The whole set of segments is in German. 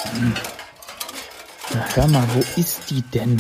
Na, hör mal, wo ist die denn?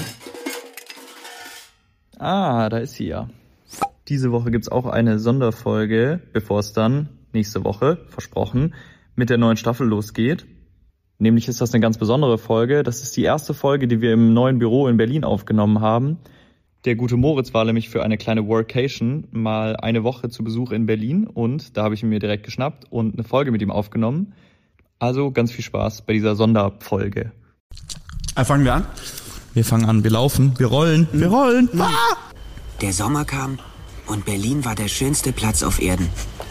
Ah, da ist sie ja. Diese Woche gibt's auch eine Sonderfolge, bevor es dann nächste Woche, versprochen, mit der neuen Staffel losgeht. Nämlich ist das eine ganz besondere Folge. Das ist die erste Folge, die wir im neuen Büro in Berlin aufgenommen haben. Der gute Moritz war nämlich für eine kleine Workation mal eine Woche zu Besuch in Berlin und da habe ich ihn mir direkt geschnappt und eine Folge mit ihm aufgenommen. Also ganz viel Spaß bei dieser Sonderfolge. Fangen wir an? Wir fangen an, wir laufen, wir rollen, wir rollen. Ah! Der Sommer kam und Berlin war der schönste Platz auf Erden.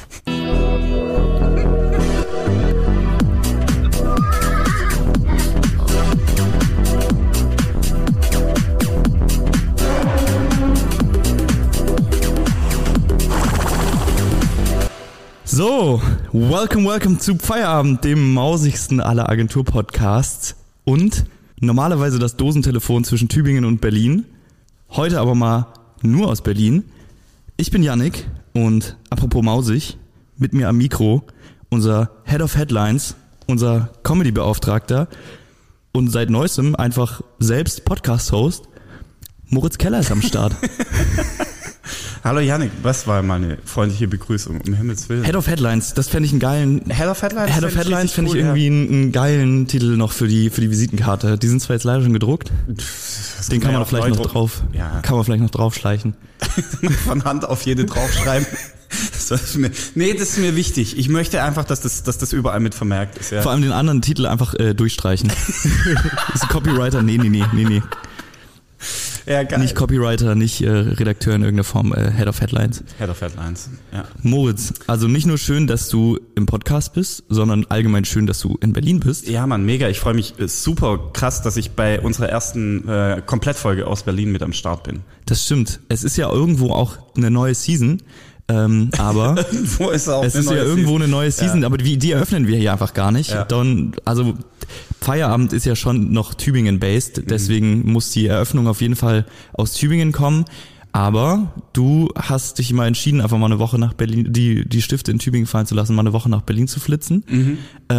So, welcome zu Feierabend, dem mausigsten aller Agentur-Podcasts und normalerweise das Dosentelefon zwischen Tübingen und Berlin. Heute aber mal nur aus Berlin. Ich bin Yannick und apropos mausig, mit mir am Mikro unser Head of Headlines, unser Comedy-Beauftragter und seit neuestem einfach selbst Podcast-Host, Moritz Keller ist am Start. Hallo Yannick, was war meine freundliche Begrüßung, um Himmels Willen? Head of Headlines, das fände ich einen geilen... Head of Headlines? Head of Headlines fände ich irgendwie einen geilen Titel noch für die Visitenkarte. Die sind zwar jetzt leider schon gedruckt, den kann man vielleicht noch drauf, kann man vielleicht noch draufschleichen. Von Hand auf jede draufschreiben. Das ist mir wichtig. Ich möchte einfach, dass das überall mit vermerkt ist. Ja. Vor allem den anderen Titel einfach durchstreichen. Das ist ein Copywriter, nee. Ja, geil. Nicht Copywriter, nicht Redakteur in irgendeiner Form, Head of Headlines. Head of Headlines, ja. Moritz, also nicht nur schön, dass du im Podcast bist, sondern allgemein schön, dass du in Berlin bist. Ja, Mann, mega. Ich freue mich super krass, dass ich bei unserer ersten Komplettfolge aus Berlin mit am Start bin. Das stimmt. Es ist ja irgendwo auch eine neue Season. Aber irgendwo ist auch es ist ja irgendwo eine neue Season, aber die eröffnen wir hier einfach gar nicht. Ja. Also Feierabend ist ja schon noch Tübingen-based, deswegen muss die Eröffnung auf jeden Fall aus Tübingen kommen. Aber du hast dich mal entschieden, einfach mal eine Woche nach Berlin, die Stifte in Tübingen fallen zu lassen, mal eine Woche nach Berlin zu flitzen.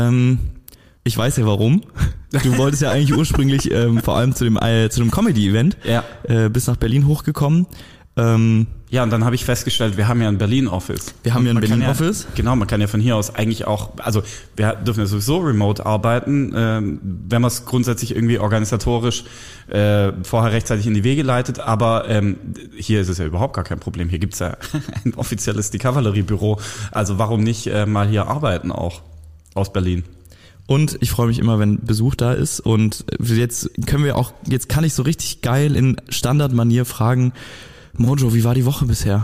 Ich weiß ja warum. Du wolltest ja eigentlich ursprünglich vor allem zu dem Comedy-Event, bist nach Berlin hochgekommen. Ja, und dann habe ich festgestellt, wir haben ja ein Berlin-Office. Berlin-Office? Genau, man kann ja von hier aus eigentlich auch, also wir dürfen ja sowieso remote arbeiten, wenn man es grundsätzlich irgendwie organisatorisch vorher rechtzeitig in die Wege leitet, aber hier ist es ja überhaupt gar kein Problem. Hier gibt's ja ein offizielles Kavallerie-Büro, also warum nicht mal hier arbeiten auch aus Berlin? Und ich freue mich immer, wenn Besuch da ist und jetzt kann ich so richtig geil in Standardmanier fragen, Mojo, wie war die Woche bisher?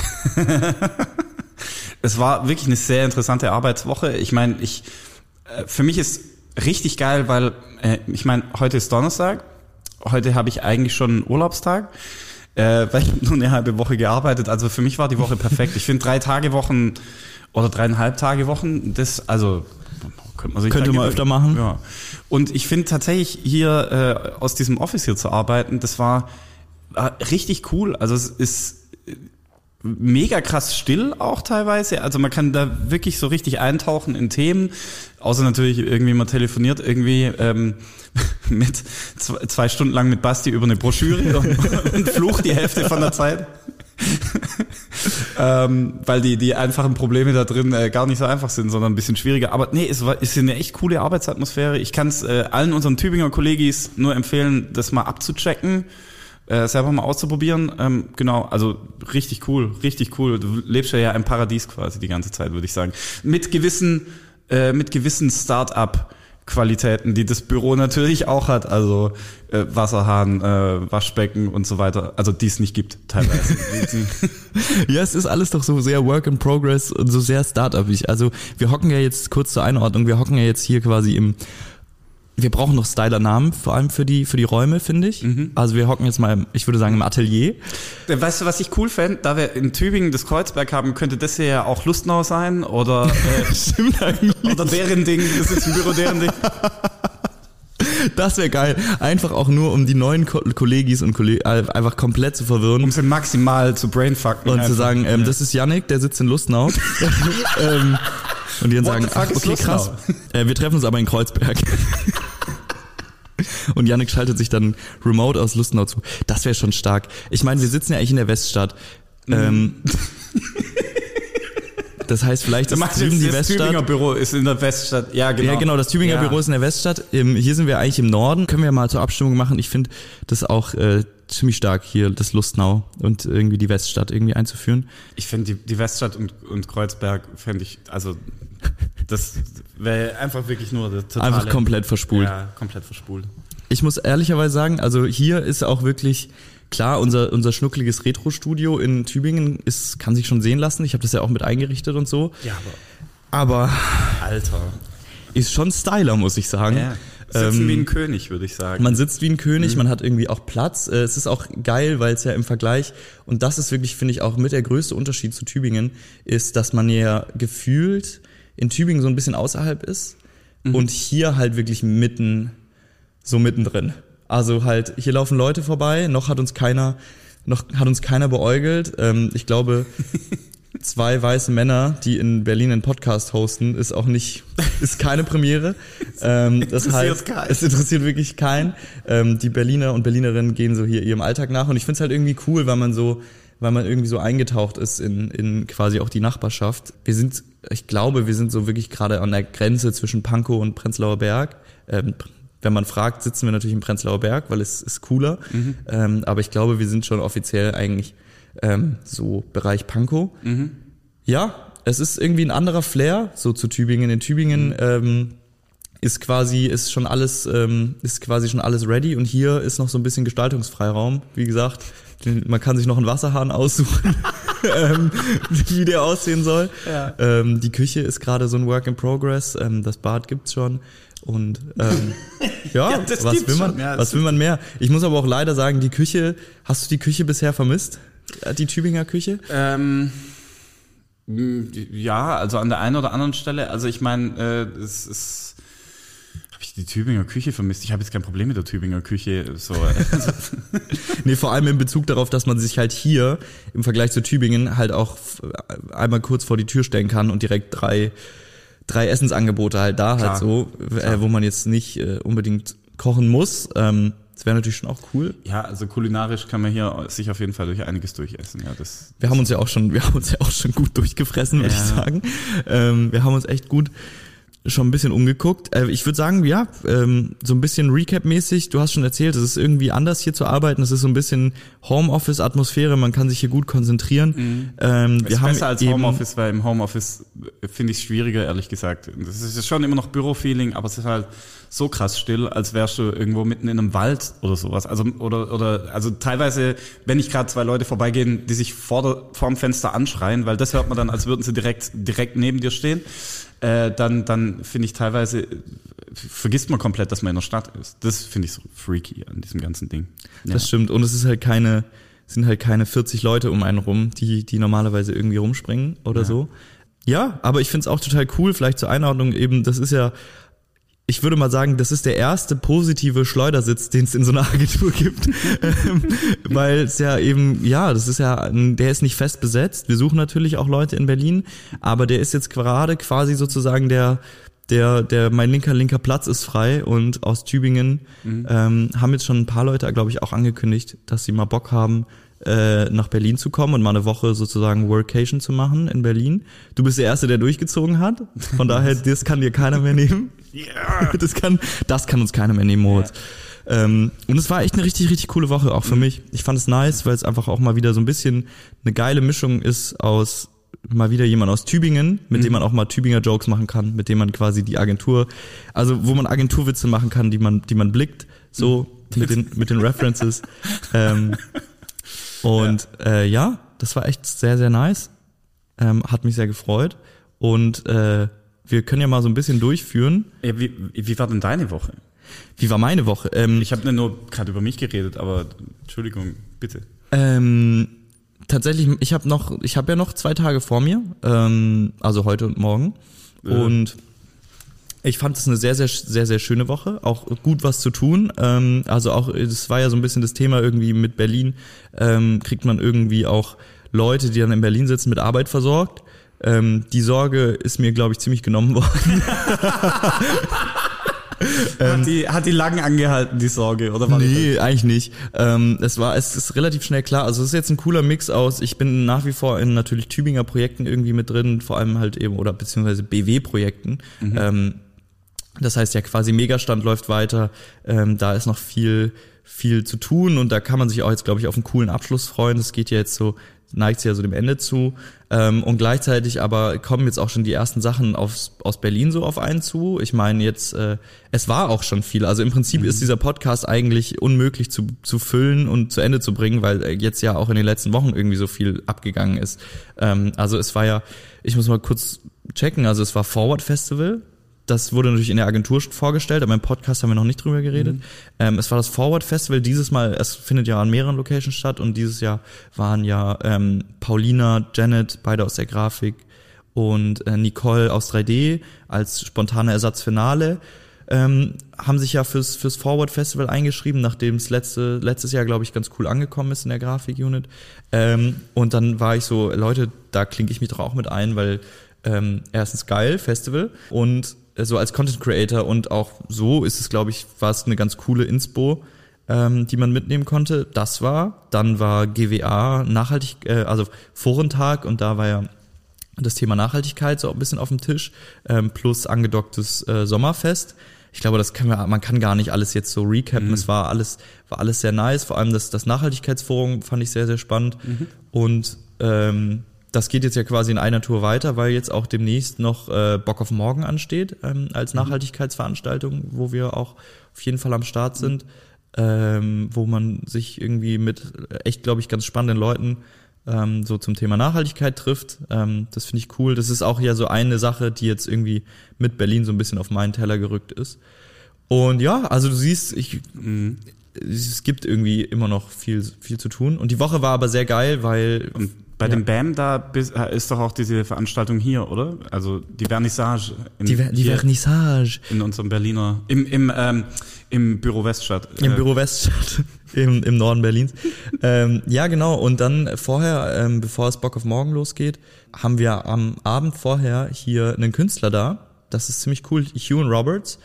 Es war wirklich eine sehr interessante Arbeitswoche. Ich meine, für mich ist richtig geil, weil ich meine, heute ist Donnerstag. Heute habe ich eigentlich schon einen Urlaubstag, weil ich nur eine halbe Woche gearbeitet. Also für mich war die Woche perfekt. Ich finde 3 Tage Wochen oder 3,5 Tage Wochen, könnte man öfter machen. Ja. Und ich finde tatsächlich hier aus diesem Office hier zu arbeiten, das war richtig cool. Also es ist mega krass still auch teilweise. Also man kann da wirklich so richtig eintauchen in Themen. Außer natürlich irgendwie man telefoniert irgendwie mit 2 Stunden lang mit Basti über eine Broschüre und flucht die Hälfte von der Zeit. Weil die einfachen Probleme da drin gar nicht so einfach sind, sondern ein bisschen schwieriger. Aber nee, es ist eine echt coole Arbeitsatmosphäre. Ich kann es allen unseren Tübinger Kollegis nur empfehlen, das mal abzuchecken. Selber mal auszuprobieren, genau, also richtig cool. Du lebst ja im Paradies quasi die ganze Zeit, würde ich sagen. Mit gewissen Start-up-Qualitäten, die das Büro natürlich auch hat, also Wasserhahn, Waschbecken und so weiter, also die es nicht gibt teilweise. Ja, es ist alles doch so sehr Work in Progress und so sehr Start-up-ig. Also wir hocken ja jetzt, kurz zur Einordnung, wir hocken ja jetzt hier quasi wir brauchen noch Styler-Namen, vor allem für die Räume, finde ich. Also wir hocken jetzt mal, ich würde sagen, im Atelier. Weißt du, was ich cool fände? Da wir in Tübingen das Kreuzberg haben, könnte das hier ja auch Lustenau sein oder stimmt eigentlich. Oder deren Ding, das ist ein Büro deren Ding. Das wäre geil. Einfach auch nur, um die neuen Kollegis und Kollegen einfach komplett zu verwirren. Um sie maximal zu brainfucken. Und zu sagen, das ist Yannick, der sitzt in Lustenau. Und die dann sagen, okay, krass. Wir treffen uns aber in Kreuzberg. Und Yannick schaltet sich dann remote aus Lustenau zu. Das wäre schon stark. Ich meine, wir sitzen ja eigentlich in der Weststadt. Das heißt, vielleicht ist drüben die Weststadt. Das Tübinger Büro ist in der Weststadt. Ja, genau. Ja, genau, das Tübinger Büro ist in der Weststadt. Hier sind wir eigentlich im Norden. Können wir mal zur Abstimmung machen. Ich finde das auch ziemlich stark, hier das Lustenau und irgendwie die Weststadt irgendwie einzuführen. Ich finde die Weststadt und Kreuzberg fände ich, also das wäre einfach wirklich nur das totale... Einfach komplett verspult. Ja, komplett verspult. Ich muss ehrlicherweise sagen, also hier ist auch wirklich... Klar, unser schnuckliges Retro-Studio in Tübingen kann sich schon sehen lassen. Ich habe das ja auch mit eingerichtet und so. Ja, aber Alter. Ist schon Styler, muss ich sagen. Ja. Sitzen wie ein König, würde ich sagen. Man sitzt wie ein König, man hat irgendwie auch Platz. Es ist auch geil, weil es ja im Vergleich, und das ist wirklich, finde ich, auch mit der größte Unterschied zu Tübingen, ist, dass man ja gefühlt in Tübingen so ein bisschen außerhalb ist und hier halt wirklich mittendrin. Also halt, hier laufen Leute vorbei, noch hat uns keiner beäugelt. Ich glaube, 2 weiße Männer, die in Berlin einen Podcast hosten, ist keine Premiere. Das heißt, es interessiert wirklich keinen. Die Berliner und Berlinerinnen gehen so hier ihrem Alltag nach, und ich finde es halt irgendwie cool, weil man irgendwie so eingetaucht ist in quasi auch die Nachbarschaft. Ich glaube, wir sind so wirklich gerade an der Grenze zwischen Pankow und Prenzlauer Berg. Wenn man fragt, sitzen wir natürlich im Prenzlauer Berg, weil es ist cooler. Aber ich glaube, wir sind schon offiziell eigentlich so Bereich Pankow. Ja, es ist irgendwie ein anderer Flair so zu Tübingen. In Tübingen ist quasi schon alles ready, und hier ist noch so ein bisschen Gestaltungsfreiraum. Wie gesagt, man kann sich noch einen Wasserhahn aussuchen, wie der aussehen soll. Ja. Die Küche ist gerade so ein Work in Progress. Das Bad gibt's schon. Und ja, was will man mehr? Ich muss aber auch leider sagen, hast du die Küche bisher vermisst? Die Tübinger Küche? Ja, also an der einen oder anderen Stelle. Also ich meine, habe ich die Tübinger Küche vermisst? Ich habe jetzt kein Problem mit der Tübinger Küche. So. Nee, vor allem in Bezug darauf, dass man sich halt hier im Vergleich zu Tübingen halt auch einmal kurz vor die Tür stellen kann und direkt drei Essensangebote halt da hat, so, wo man jetzt nicht unbedingt kochen muss. Das wäre natürlich schon auch cool. Ja, also kulinarisch kann man hier sich auf jeden Fall durch einiges durchessen. Ja, wir haben uns ja auch schon gut durchgefressen, würde ich sagen. Wir haben uns echt gut schon ein bisschen umgeguckt. Ich würde sagen, ja, so ein bisschen Recap-mäßig. Du hast schon erzählt, es ist irgendwie anders hier zu arbeiten. Es ist so ein bisschen Homeoffice-Atmosphäre. Man kann sich hier gut konzentrieren. Wir haben besser als Homeoffice, weil im Homeoffice finde ich es schwieriger, ehrlich gesagt. Das ist schon immer noch Büro-Feeling, aber es ist halt so krass still, als wärst du irgendwo mitten in einem Wald oder sowas. Also teilweise, wenn nicht gerade 2 Leute vorbeigehen, die sich vorm Fenster anschreien, weil das hört man dann, als würden sie direkt neben dir stehen. Dann finde ich teilweise, vergisst man komplett, dass man in der Stadt ist. Das finde ich so freaky an diesem ganzen Ding. Ja. Das stimmt. Und es ist halt sind halt keine 40 Leute um einen rum, die normalerweise irgendwie rumspringen oder so. Ja, aber ich finde es auch total cool, vielleicht zur Einordnung eben, das ist ja, ich würde mal sagen, das ist der erste positive Schleudersitz, den es in so einer Agentur gibt, weil es ja eben, der ist nicht fest besetzt. Wir suchen natürlich auch Leute in Berlin, aber der ist jetzt gerade quasi sozusagen der mein linker Platz ist frei, und aus Tübingen haben jetzt schon ein paar Leute, glaube ich, auch angekündigt, dass sie mal Bock haben, nach Berlin zu kommen und mal eine Woche sozusagen Workation zu machen in Berlin. Du bist der Erste, der durchgezogen hat. Von daher, das kann dir keiner mehr nehmen. Yeah. Das kann uns keiner mehr nehmen, Moritz. Yeah. Und es war echt eine richtig, richtig coole Woche, auch für mich. Ich fand es nice, weil es einfach auch mal wieder so ein bisschen eine geile Mischung ist aus mal wieder jemand aus Tübingen, mit dem man auch mal Tübinger Jokes machen kann, mit dem man quasi die Agentur, also wo man Agenturwitze machen kann, die man blickt, so mit den References. Das war echt sehr, sehr nice. Hat mich sehr gefreut. Und wir können ja mal so ein bisschen durchführen. Ja, wie war denn deine Woche? Wie war meine Woche? Ich habe nicht nur gerade über mich geredet, aber Entschuldigung, bitte. Tatsächlich, ich habe ja noch 2 Tage vor mir, also heute und morgen. Und ich fand es eine sehr, sehr, sehr, sehr schöne Woche. Auch gut was zu tun. Also auch, das war ja so ein bisschen das Thema irgendwie mit Berlin. Kriegt man irgendwie auch Leute, die dann in Berlin sitzen, mit Arbeit versorgt. Die Sorge ist mir, glaube ich, ziemlich genommen worden. Hat die lang angehalten, die Sorge, oder war Nee, eigentlich nicht. Es ist relativ schnell klar. Also es ist jetzt ein cooler Mix aus, ich bin nach wie vor in natürlich Tübinger Projekten irgendwie mit drin, vor allem halt eben, oder beziehungsweise BW-Projekten. Das heißt ja quasi Megastand läuft weiter, da ist noch viel zu tun und da kann man sich auch jetzt, glaube ich, auf einen coolen Abschluss freuen. Das geht ja jetzt so, neigt sich ja so dem Ende zu. Und gleichzeitig aber kommen jetzt auch schon die ersten Sachen aus Berlin so auf einen zu. Ich meine jetzt, es war auch schon viel. Also im Prinzip ist dieser Podcast eigentlich unmöglich zu füllen und zu Ende zu bringen, weil jetzt ja auch in den letzten Wochen irgendwie so viel abgegangen ist. Also es war ja, ich muss mal kurz checken, also es war Forward Festival. Das wurde natürlich in der Agentur vorgestellt, aber im Podcast haben wir noch nicht drüber geredet. Es war das Forward Festival dieses Mal, es findet ja an mehreren Locations statt und dieses Jahr waren ja Paulina, Janet, beide aus der Grafik und Nicole aus 3D als spontaner Ersatz für Nale, haben sich ja fürs Forward Festival eingeschrieben, nachdem es letztes Jahr, glaube ich, ganz cool angekommen ist in der Grafik-Unit. Und dann war ich so, Leute, da klinke ich mich doch auch mit ein, weil erstens geil, Festival und so als Content Creator und auch so ist es, glaube ich, war es eine ganz coole Inspo, die man mitnehmen konnte. Dann war GWA also Forentag und da war ja das Thema Nachhaltigkeit so ein bisschen auf dem Tisch, plus angedocktes Sommerfest. Ich glaube, man kann gar nicht alles jetzt so recappen. Es war alles sehr nice, vor allem das Nachhaltigkeitsforum fand ich sehr, sehr spannend und das geht jetzt ja quasi in einer Tour weiter, weil jetzt auch demnächst noch Bock auf Morgen ansteht als Nachhaltigkeitsveranstaltung, wo wir auch auf jeden Fall am Start sind, wo man sich irgendwie mit echt, glaube ich, ganz spannenden Leuten so zum Thema Nachhaltigkeit trifft. Das finde ich cool. Das ist auch ja so eine Sache, die jetzt irgendwie mit Berlin so ein bisschen auf meinen Teller gerückt ist. Und ja, also du siehst, es gibt irgendwie immer noch viel zu tun. Und die Woche war aber sehr geil, weil... Bei dem BAM da ist doch auch diese Veranstaltung hier, oder? Also die Vernissage. Die Vernissage. In unserem Berliner, im Büro Weststadt. Im Büro Weststadt, im Norden Berlins. Ja, genau. Und dann vorher, bevor es Bock auf Morgen losgeht, haben wir am Abend vorher hier einen Künstler da. Das ist ziemlich cool. Hugh Roberts.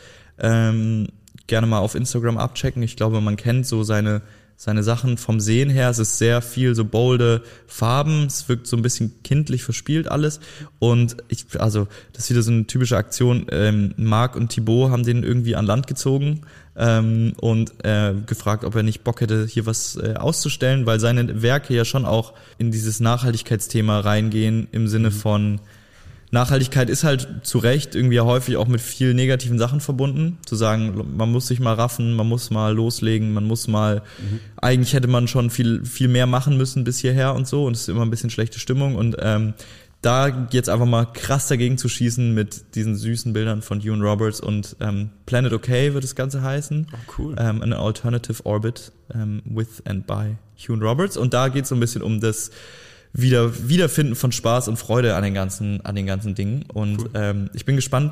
Gerne mal auf Instagram abchecken. Ich glaube, man kennt so seine Sachen vom Sehen her. Es ist sehr viel so bolde Farben. Es wirkt so ein bisschen kindlich verspielt alles. Und das ist wieder so eine typische Aktion. Marc und Thibaut haben den irgendwie an Land gezogen und gefragt, ob er nicht Bock hätte, hier was auszustellen, weil seine Werke ja schon auch in dieses Nachhaltigkeitsthema reingehen im Sinne von Nachhaltigkeit ist halt zu Recht irgendwie häufig auch mit viel negativen Sachen verbunden. Zu sagen, man muss sich mal raffen, man muss mal loslegen, man muss mal, eigentlich hätte man schon viel, viel mehr machen müssen bis hierher und so. Und es ist immer ein bisschen schlechte Stimmung. Und da jetzt einfach mal krass dagegen zu schießen mit diesen süßen Bildern von Hugh Roberts und Planet OK wird das Ganze heißen. Oh, cool. An Alternative Orbit with and by Hugh Roberts. Und da geht es so ein bisschen um das Wiederfinden von Spaß und Freude an den ganzen Dingen. Und cool. Ich bin gespannt,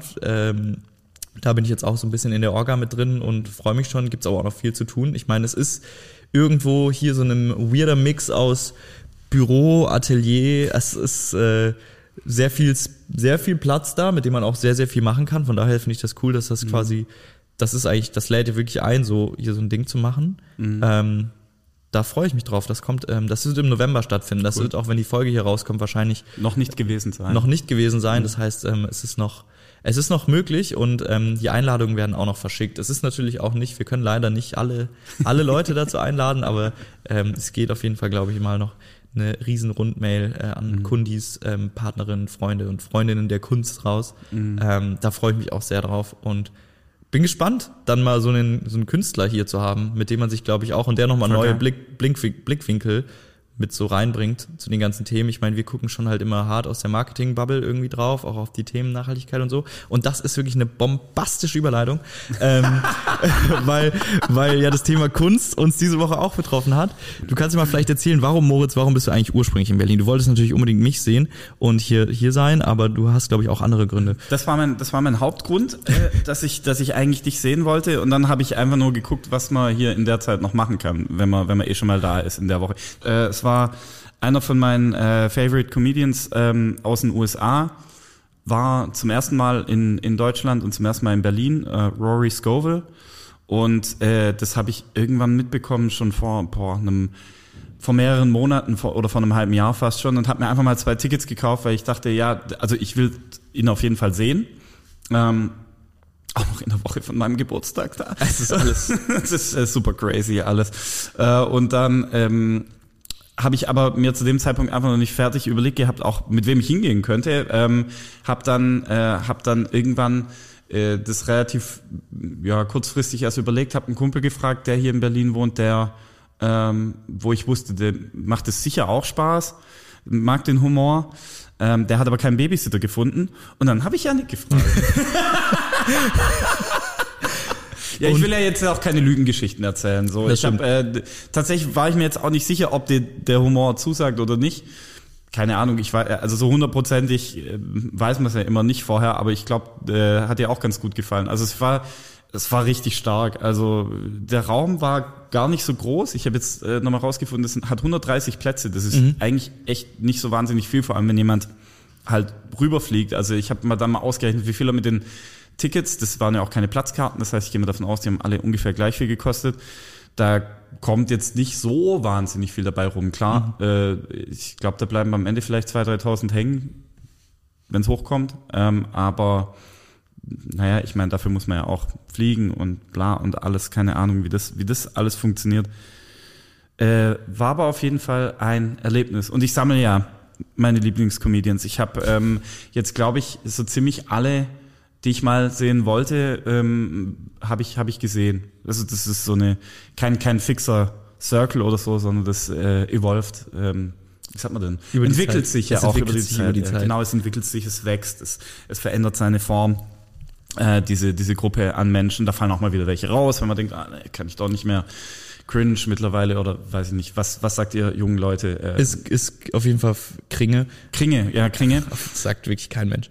da bin ich jetzt auch so ein bisschen in der Orga mit drin und freue mich schon, gibt's aber auch noch viel zu tun. Ich meine, es ist irgendwo hier so ein weirder Mix aus Büro, Atelier, es ist sehr viel Platz da, mit dem man auch sehr, sehr viel machen kann. Von daher finde ich das cool, dass das quasi, das lädt ja wirklich ein, so hier so ein Ding zu machen. Da freue ich mich drauf. Das wird im November stattfinden. Das wird auch, wenn die Folge hier rauskommt, wahrscheinlich noch nicht gewesen sein. Das heißt, es ist noch möglich und die Einladungen werden auch noch verschickt. Es ist natürlich auch nicht, wir können leider nicht alle Leute dazu einladen, aber es geht auf jeden Fall, glaube ich, mal noch eine riesen Rundmail an Kundis, Partnerinnen, Freunde und Freundinnen der Kunst raus. Da freue ich mich auch sehr drauf und bin gespannt, dann mal so einen Künstler hier zu haben, mit dem man sich, glaube ich, auch und der nochmal neue Blickwinkel mit so reinbringt zu den ganzen Themen. Ich meine, wir gucken schon halt immer hart aus der Marketing-Bubble irgendwie drauf, auch auf die Themen Nachhaltigkeit und so. Und das ist wirklich eine bombastische Überleitung, weil ja das Thema Kunst uns diese Woche auch betroffen hat. Du kannst dir mal vielleicht erzählen, warum bist du eigentlich ursprünglich in Berlin? Du wolltest natürlich unbedingt mich sehen und hier sein, aber du hast, glaube ich, auch andere Gründe. Das war mein Hauptgrund, dass ich eigentlich dich sehen wollte. Und dann habe ich einfach nur geguckt, was man hier in der Zeit noch machen kann, wenn man eh schon mal da ist in der Woche. Es war einer von meinen Favorite Comedians aus den USA war zum ersten Mal in Deutschland und zum ersten Mal in Berlin, Rory Scovel. Und das habe ich irgendwann mitbekommen, schon vor mehreren Monaten oder vor einem halben Jahr fast schon, und habe mir einfach mal 2 Tickets gekauft, weil ich dachte, ja, also ich will ihn auf jeden Fall sehen. Auch noch in der Woche von meinem Geburtstag da. Das ist alles. Das ist super crazy alles. Und dann habe ich aber mir zu dem Zeitpunkt einfach noch nicht fertig überlegt gehabt, auch mit wem ich hingehen könnte. Hab dann irgendwann das relativ kurzfristig erst überlegt, habe einen Kumpel gefragt, der hier in Berlin wohnt, der wo ich wusste, der macht es sicher auch Spaß, mag den Humor. Der hat aber keinen Babysitter gefunden. Und dann habe ich Janik gefragt. Ja, ich will ja jetzt auch keine Lügengeschichten erzählen. So, tatsächlich war ich mir jetzt auch nicht sicher, ob der Humor zusagt oder nicht. Keine Ahnung, ich war, also so 100%ig weiß man es ja immer nicht vorher, aber ich glaube, hat dir auch ganz gut gefallen. Also es war richtig stark. Also der Raum war gar nicht so groß. Ich habe jetzt nochmal rausgefunden, das hat 130 Plätze. Das ist eigentlich echt nicht so wahnsinnig viel, vor allem wenn jemand halt rüberfliegt. Also ich habe dann mal ausgerechnet, wie viel er mit den Tickets, das waren ja auch keine Platzkarten, das heißt, ich gehe mal davon aus, die haben alle ungefähr gleich viel gekostet. Da kommt jetzt nicht so wahnsinnig viel dabei rum. Klar, ich glaube, da bleiben am Ende vielleicht 2.000, 3.000 hängen, wenn es hochkommt. Aber naja, ich meine, dafür muss man ja auch fliegen und bla und alles, keine Ahnung, wie das alles funktioniert. War aber auf jeden Fall ein Erlebnis. Und ich sammle ja meine Lieblingscomedians. Ich habe jetzt, glaube ich, so ziemlich alle, die ich mal sehen wollte, habe ich gesehen. Also das ist so kein fixer Circle oder so, sondern das evolved. Wie sagt man denn? Entwickelt sich ja auch über die Zeit. Genau, es entwickelt sich, es wächst, es verändert seine Form. Diese Gruppe an Menschen, da fallen auch mal wieder welche raus, wenn man denkt, nee, kann ich doch nicht mehr. Cringe mittlerweile oder weiß ich nicht. Was sagt ihr jungen Leute? Ist auf jeden Fall Kringe. Kringe. Das sagt wirklich kein Mensch.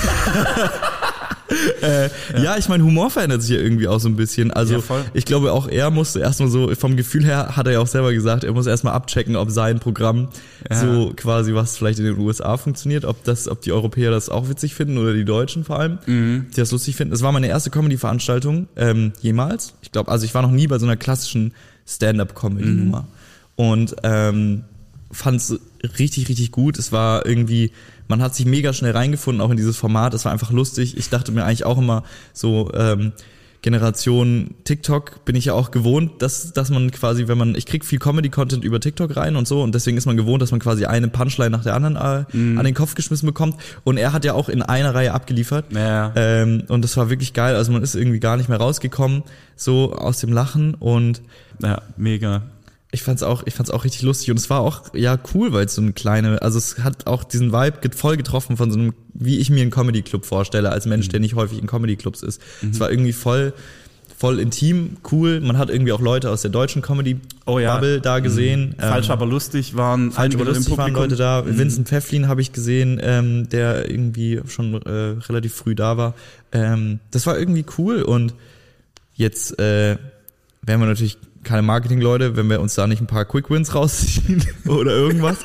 Ja, ich meine, Humor verändert sich ja irgendwie auch so ein bisschen. Also ja, ich glaube auch er musste erstmal so, vom Gefühl her hat er ja auch selber gesagt, er muss erstmal abchecken, ob sein Programm so quasi, was vielleicht in den USA funktioniert, ob die Europäer das auch witzig finden oder die Deutschen vor allem, die das lustig finden. Das war meine erste Comedy-Veranstaltung jemals. Ich glaube, also ich war noch nie bei so einer klassischen Stand-up-Comedy-Nummer und fand's richtig, richtig gut. Es war irgendwie, man hat sich mega schnell reingefunden, auch in dieses Format. Es war einfach lustig. Ich dachte mir eigentlich auch immer so, Generation TikTok bin ich ja auch gewohnt, dass man quasi, ich krieg viel Comedy-Content über TikTok rein und so, und deswegen ist man gewohnt, dass man quasi eine Punchline nach der anderen an den Kopf geschmissen bekommt. Und er hat ja auch in einer Reihe abgeliefert. Ja. Und das war wirklich geil. Also man ist irgendwie gar nicht mehr rausgekommen, so aus dem Lachen, und ja, mega. Ich fand's auch richtig lustig, und es war auch cool, weil es so eine kleine, also es hat auch diesen Vibe voll getroffen von so einem, wie ich mir einen Comedy-Club vorstelle, als Mensch, der nicht häufig in Comedy-Clubs ist. Es war irgendwie voll intim, cool. Man hat irgendwie auch Leute aus der deutschen Comedy-Bubble da gesehen. Falsch, aber lustig waren einige Leute da. Vincent Pfefflin habe ich gesehen, der irgendwie schon relativ früh da war. Das war irgendwie cool, und jetzt werden wir natürlich keine Marketing-Leute, wenn wir uns da nicht ein paar Quick-Wins rausziehen oder irgendwas.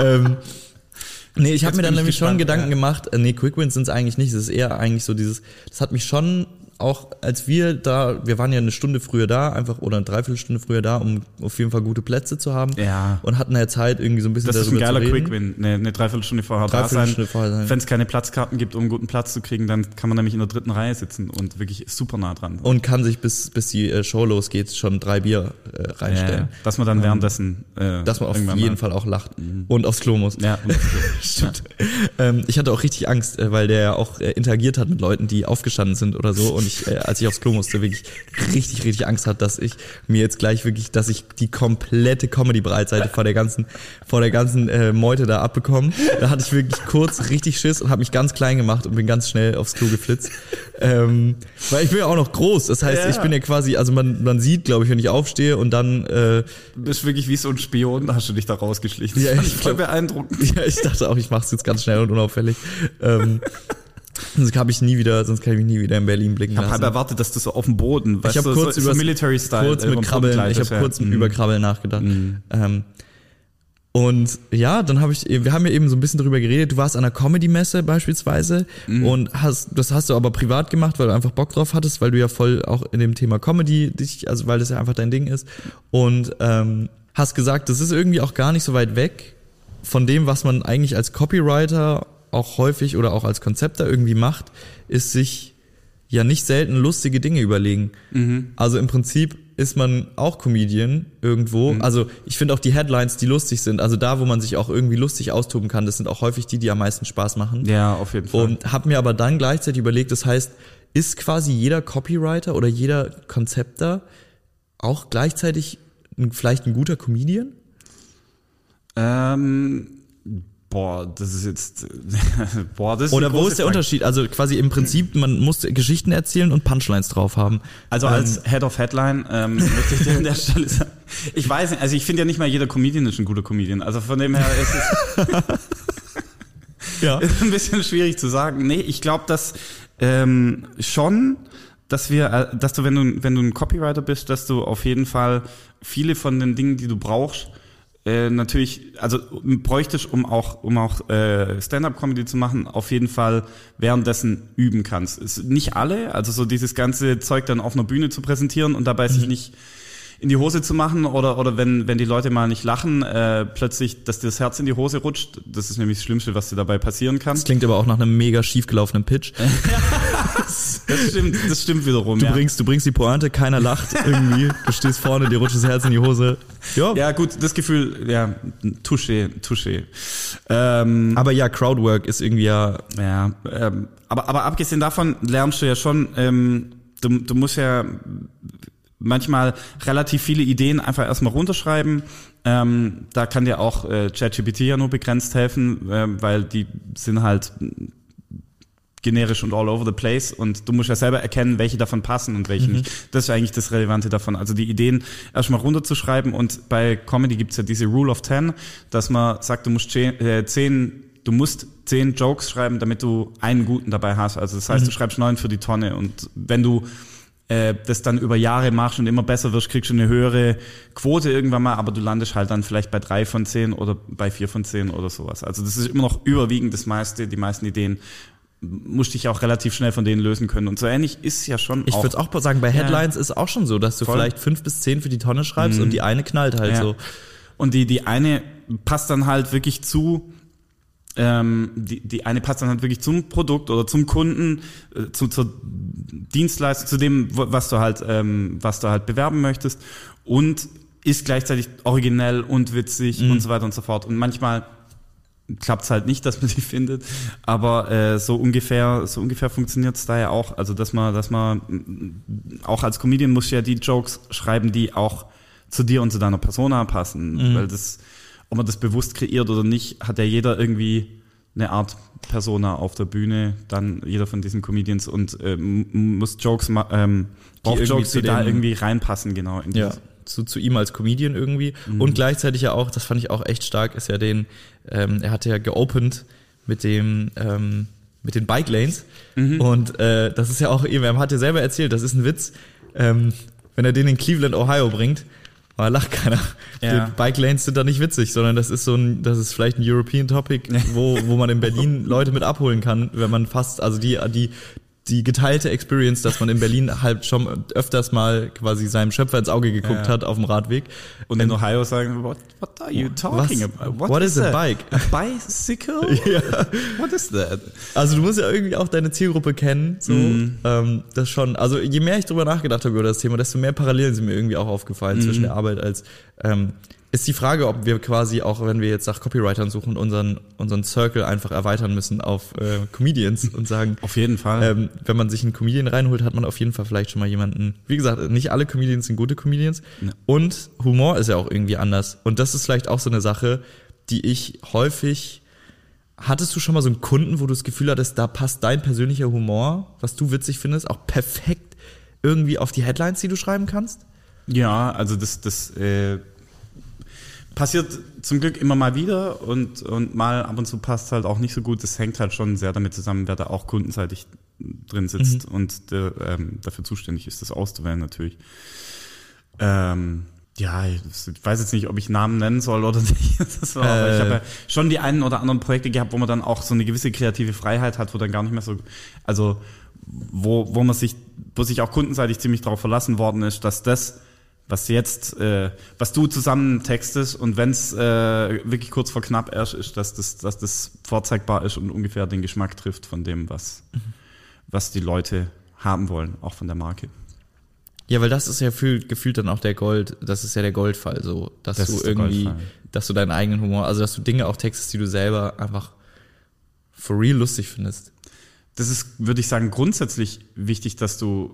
Nee, ich habe mir dann nämlich schon Gedanken gemacht, Quick-Wins sind es eigentlich nicht, es ist eher eigentlich so das hat mich schon auch, als wir waren ja eine Stunde früher da, einfach, oder eine Dreiviertelstunde früher da, um auf jeden Fall gute Plätze zu haben. Ja. Und hatten ja Zeit, irgendwie so ein bisschen darüber zu reden. Das ist ein geiler Quick-Win, eine Dreiviertelstunde vorher da sein. Wenn es keine Platzkarten gibt, um einen guten Platz zu kriegen, dann kann man nämlich in der 3. Reihe sitzen und wirklich super nah dran. Und kann sich, bis die Show losgeht, schon 3 Bier reinstellen. Ja, dass man dann währenddessen dass man auf jeden Fall auch lacht und aufs Klo muss. Ja, und aufs Klo. Stimmt. Ja. Ich hatte auch richtig Angst, weil der ja auch interagiert hat mit Leuten, die aufgestanden sind oder so, und als ich aufs Klo musste, wirklich richtig, richtig Angst hatte, dass ich mir jetzt gleich wirklich, dass ich die komplette Comedy-Breitseite vor der ganzen Meute da abbekomme. Da hatte ich wirklich kurz richtig Schiss und habe mich ganz klein gemacht und bin ganz schnell aufs Klo geflitzt. Weil ich bin ja auch noch groß, das heißt, ich bin ja quasi, also man sieht, glaube ich, wenn ich aufstehe und dann du bist wirklich wie so ein Spion, hast du dich da rausgeschlichen. Ja, ich voll beeindruckend. Ja, ich dachte auch, ich mach's jetzt ganz schnell und unauffällig. Sonst kann ich mich nie wieder in Berlin blicken lassen. Ich habe erwartet, dass du so auf dem Boden, weißt du, so Military-Style. Kurz mit Krabbeln, ich habe kurz über Krabbeln nachgedacht. Und ja, dann wir haben ja eben so ein bisschen drüber geredet, du warst an einer Comedy-Messe beispielsweise und das hast du aber privat gemacht, weil du einfach Bock drauf hattest, weil du ja voll auch in dem Thema Comedy also weil das ja einfach dein Ding ist und hast gesagt, das ist irgendwie auch gar nicht so weit weg von dem, was man eigentlich als Copywriter auch häufig oder auch als Konzepter irgendwie macht, ist sich ja nicht selten lustige Dinge überlegen. Also im Prinzip ist man auch Comedian irgendwo. Also ich finde auch die Headlines, die lustig sind, also da, wo man sich auch irgendwie lustig austoben kann, das sind auch häufig die am meisten Spaß machen. Ja, auf jeden Fall. Und habe mir aber dann gleichzeitig überlegt, das heißt, ist quasi jeder Copywriter oder jeder Konzepter auch gleichzeitig vielleicht ein guter Comedian? Das ist jetzt das ist oder wo ist der Frage. Unterschied? Also quasi im Prinzip, man muss Geschichten erzählen und Punchlines drauf haben. Also als Head of Headline möchte ich dir an der Stelle sagen, ich weiß nicht, also ich finde ja nicht mal jeder Comedian ist ein guter Comedian. Also von dem her ist es ist ein bisschen schwierig zu sagen. Nee, ich glaube, dass schon, dass du, wenn du ein Copywriter bist, dass du auf jeden Fall viele von den Dingen, die du brauchst, natürlich, also bräuchtest, um auch Stand-up-Comedy zu machen, auf jeden Fall währenddessen üben kannst. Ist nicht alle, also so dieses ganze Zeug dann auf einer Bühne zu präsentieren und dabei sich nicht in die Hose zu machen oder wenn die Leute mal nicht lachen, plötzlich, dass dir das Herz in die Hose rutscht. Das ist nämlich das Schlimmste, was dir dabei passieren kann. Das klingt aber auch nach einem mega schiefgelaufenen Pitch. Das stimmt wiederum. Du bringst die Pointe, keiner lacht irgendwie. Du stehst vorne, dir rutscht das Herz in die Hose. Ja gut, das Gefühl, ja, touché. Aber ja, Crowdwork ist irgendwie aber abgesehen davon lernst du ja schon, du musst ja manchmal relativ viele Ideen einfach erstmal runterschreiben. Da kann dir auch ChatGPT ja nur begrenzt helfen, weil die sind halt generisch und all over the place und du musst ja selber erkennen, welche davon passen und welche nicht. Das ist eigentlich das Relevante davon. Also die Ideen erstmal runterzuschreiben und bei Comedy gibt's ja diese Rule of 10, dass man sagt, du musst 10 Jokes schreiben, damit du einen guten dabei hast. Also das heißt, du schreibst 9 für die Tonne und wenn du das dann über Jahre machst und immer besser wirst, kriegst du eine höhere Quote irgendwann mal, aber du landest halt dann vielleicht bei 3 von 10 oder bei 4 von 10 oder sowas. Also das ist immer noch überwiegend die meisten Ideen musst dich auch relativ schnell von denen lösen können. Und so ähnlich ist ja schon Ich würde auch sagen, bei Headlines ist auch schon so, dass du vielleicht 5 bis 10 für die Tonne schreibst und die eine knallt halt so. Und die eine passt dann halt wirklich zu die eine passt dann halt wirklich zum Produkt oder zum Kunden, zur Dienstleistung, zu dem, was du halt bewerben möchtest und ist gleichzeitig originell und witzig und so weiter und so fort. Und manchmal klappt's halt nicht, dass man die findet, aber so ungefähr funktioniert's da ja auch. Also dass man auch als Comedian muss ja die Jokes schreiben, die auch zu dir und zu deiner Persona passen, weil ob man das bewusst kreiert oder nicht, hat ja jeder irgendwie eine Art Persona auf der Bühne, dann jeder von diesen Comedians und muss Jokes braucht Jokes, die da irgendwie reinpassen, genau. Zu ihm als Comedian irgendwie und gleichzeitig ja auch, das fand ich auch echt stark, ist ja er hatte ja geopend mit den Bike Lanes und das ist ja auch, er hat ja selber erzählt, das ist ein Witz, wenn er den in Cleveland, Ohio bringt, da lacht keiner. Ja. Die Bike Lanes sind da nicht witzig, sondern das ist vielleicht ein European Topic, wo man in Berlin Leute mit abholen kann, wenn man fast, also die geteilte Experience, dass man in Berlin halt schon öfters mal quasi seinem Schöpfer ins Auge geguckt hat auf dem Radweg. Und in Ohio sagen, what are you talking about? What is a bike? A bicycle? Ja. What is that? Also du musst ja irgendwie auch deine Zielgruppe kennen. So, das schon. Also je mehr ich drüber nachgedacht habe über das Thema, desto mehr Parallelen sind mir irgendwie auch aufgefallen zwischen der Arbeit als ist die Frage, ob wir quasi auch, wenn wir jetzt nach Copywritern suchen, unseren Circle einfach erweitern müssen auf Comedians und sagen, auf jeden Fall. Wenn man sich einen Comedian reinholt, hat man auf jeden Fall vielleicht schon mal jemanden. Wie gesagt, nicht alle Comedians sind gute Comedians. Ja. Und Humor ist ja auch irgendwie anders. Und das ist vielleicht auch so eine Sache, die ich häufig. Hattest du schon mal so einen Kunden, wo du das Gefühl hattest, da passt dein persönlicher Humor, was du witzig findest, auch perfekt irgendwie auf die Headlines, die du schreiben kannst? Ja, also das passiert zum Glück immer mal wieder und mal ab und zu passt halt auch nicht so gut. Das hängt halt schon sehr damit zusammen, wer da auch kundenseitig drin sitzt und dafür zuständig ist, das auszuwählen natürlich. Ja, ich weiß jetzt nicht, ob ich Namen nennen soll oder nicht. Aber ich habe ja schon die einen oder anderen Projekte gehabt, wo man dann auch so eine gewisse kreative Freiheit hat, wo dann gar nicht mehr so, also wo sich auch kundenseitig ziemlich darauf verlassen worden ist, dass das, was du zusammen textest und wenn es wirklich kurz vor knapp erst ist, dass das vorzeigbar ist und ungefähr den Geschmack trifft von dem, was die Leute haben wollen, auch von der Marke. Ja, weil das ist ja gefühlt dann auch der Goldfall, so, dass du irgendwie, dass du deinen eigenen Humor, also dass du Dinge auch textest, die du selber einfach for real lustig findest. Das ist, würde ich sagen, grundsätzlich wichtig, dass du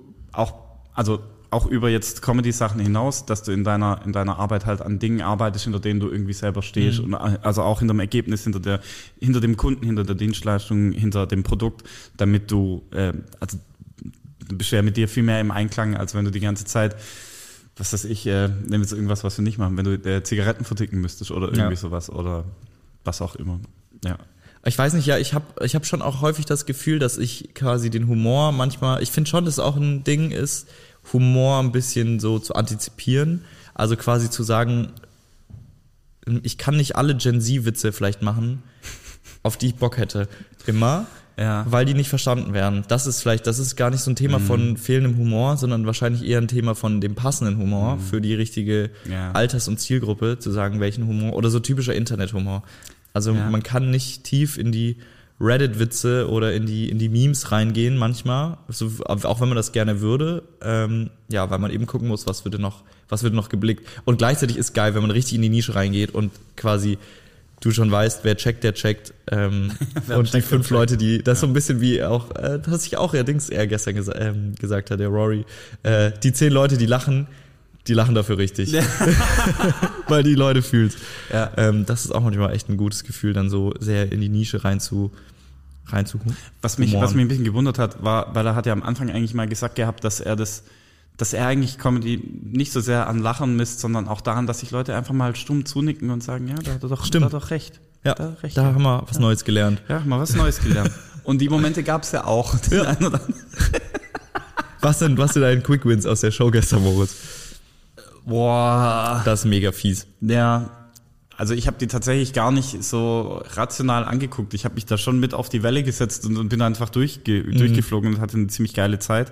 auch über jetzt Comedy-Sachen hinaus, dass du in deiner Arbeit halt an Dingen arbeitest, hinter denen du irgendwie selber stehst und also auch hinter dem Ergebnis, hinter dem Kunden, hinter der Dienstleistung, hinter dem Produkt, damit du, du bist ja mit dir viel mehr im Einklang, als wenn du die ganze Zeit, was weiß ich, nimm jetzt irgendwas, was wir nicht machen, wenn du Zigaretten verticken müsstest oder irgendwie sowas oder was auch immer. Ja. Ich weiß nicht, ja, ich hab schon auch häufig das Gefühl, dass ich quasi den Humor manchmal, ich finde schon, dass es auch ein Ding ist, Humor ein bisschen so zu antizipieren, also quasi zu sagen, ich kann nicht alle Gen-Z-Witze vielleicht machen, auf die ich Bock hätte, immer. Ja. Weil die nicht verstanden werden. Das ist gar nicht so ein Thema von fehlendem Humor, sondern wahrscheinlich eher ein Thema von dem passenden Humor für die richtige Alters- und Zielgruppe, zu sagen, welchen Humor, oder so typischer Internethumor. Also man kann nicht tief in die Reddit-Witze oder in die Memes reingehen manchmal, so, auch wenn man das gerne würde, weil man eben gucken muss, was wird denn noch geblickt. Und gleichzeitig ist geil, wenn man richtig in die Nische reingeht und quasi du schon weißt, wer checkt, der checkt. Und die 5 Leute, die, das ist so ein bisschen wie auch, was ich auch gestern gesagt hat, der Rory, die 10 Leute, die lachen dafür richtig. Weil die Leute fühlst. Ja. Das ist auch manchmal echt ein gutes Gefühl, dann so sehr in die Nische rein zu was mich ein bisschen gewundert hat, war, weil er hat ja am Anfang eigentlich mal gesagt gehabt, dass er eigentlich Comedy nicht so sehr an Lachen misst, sondern auch daran, dass sich Leute einfach mal stumm zunicken und sagen, ja, da hat er doch recht. Ja, da haben wir was Neues gelernt. Ja, haben wir was Neues gelernt. Und die Momente gab's ja auch. Ja. Was sind deine Quick Wins aus der Show gestern, Moritz? Boah. Das ist mega fies. Ja, also ich habe die tatsächlich gar nicht so rational angeguckt. Ich habe mich da schon mit auf die Welle gesetzt und bin einfach durchgeflogen und hatte eine ziemlich geile Zeit.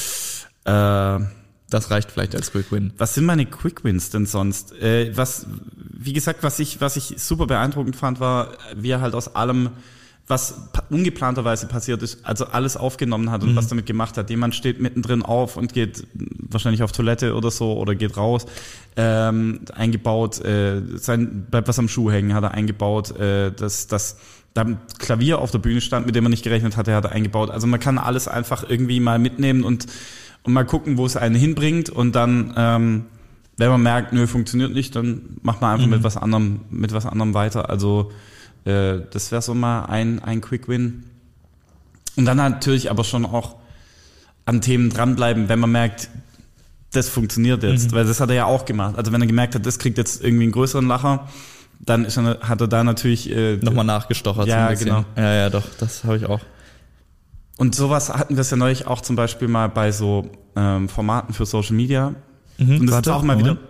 Das reicht vielleicht als Quick Win. Was sind meine Quick Wins denn sonst? Wie gesagt, was ich super beeindruckend fand, war, wie er halt aus allem, was ungeplanterweise passiert ist, also alles aufgenommen hat und was damit gemacht hat. Jemand steht mittendrin auf und geht wahrscheinlich auf Toilette oder so oder geht raus, eingebaut, bleibt was am Schuh hängen, hat er eingebaut, dass da ein Klavier auf der Bühne stand, mit dem man nicht gerechnet hatte, hat er eingebaut. Also man kann alles einfach irgendwie mal mitnehmen und mal gucken, wo es einen hinbringt und dann, wenn man merkt, nö, funktioniert nicht, dann macht man einfach mit was anderem weiter. Also das wäre so mal ein Quick Win. Und dann natürlich aber schon auch an Themen dranbleiben, wenn man merkt, das funktioniert jetzt, weil das hat er ja auch gemacht. Also wenn er gemerkt hat, das kriegt jetzt irgendwie einen größeren Lacher, dann hat er da natürlich nochmal nachgestochert. Ja, so ein bisschen. Genau. Ja, doch, das habe ich auch. Und sowas hatten wir es ja neulich auch zum Beispiel mal bei so Formaten für Social Media. Und das ist auch mal wieder.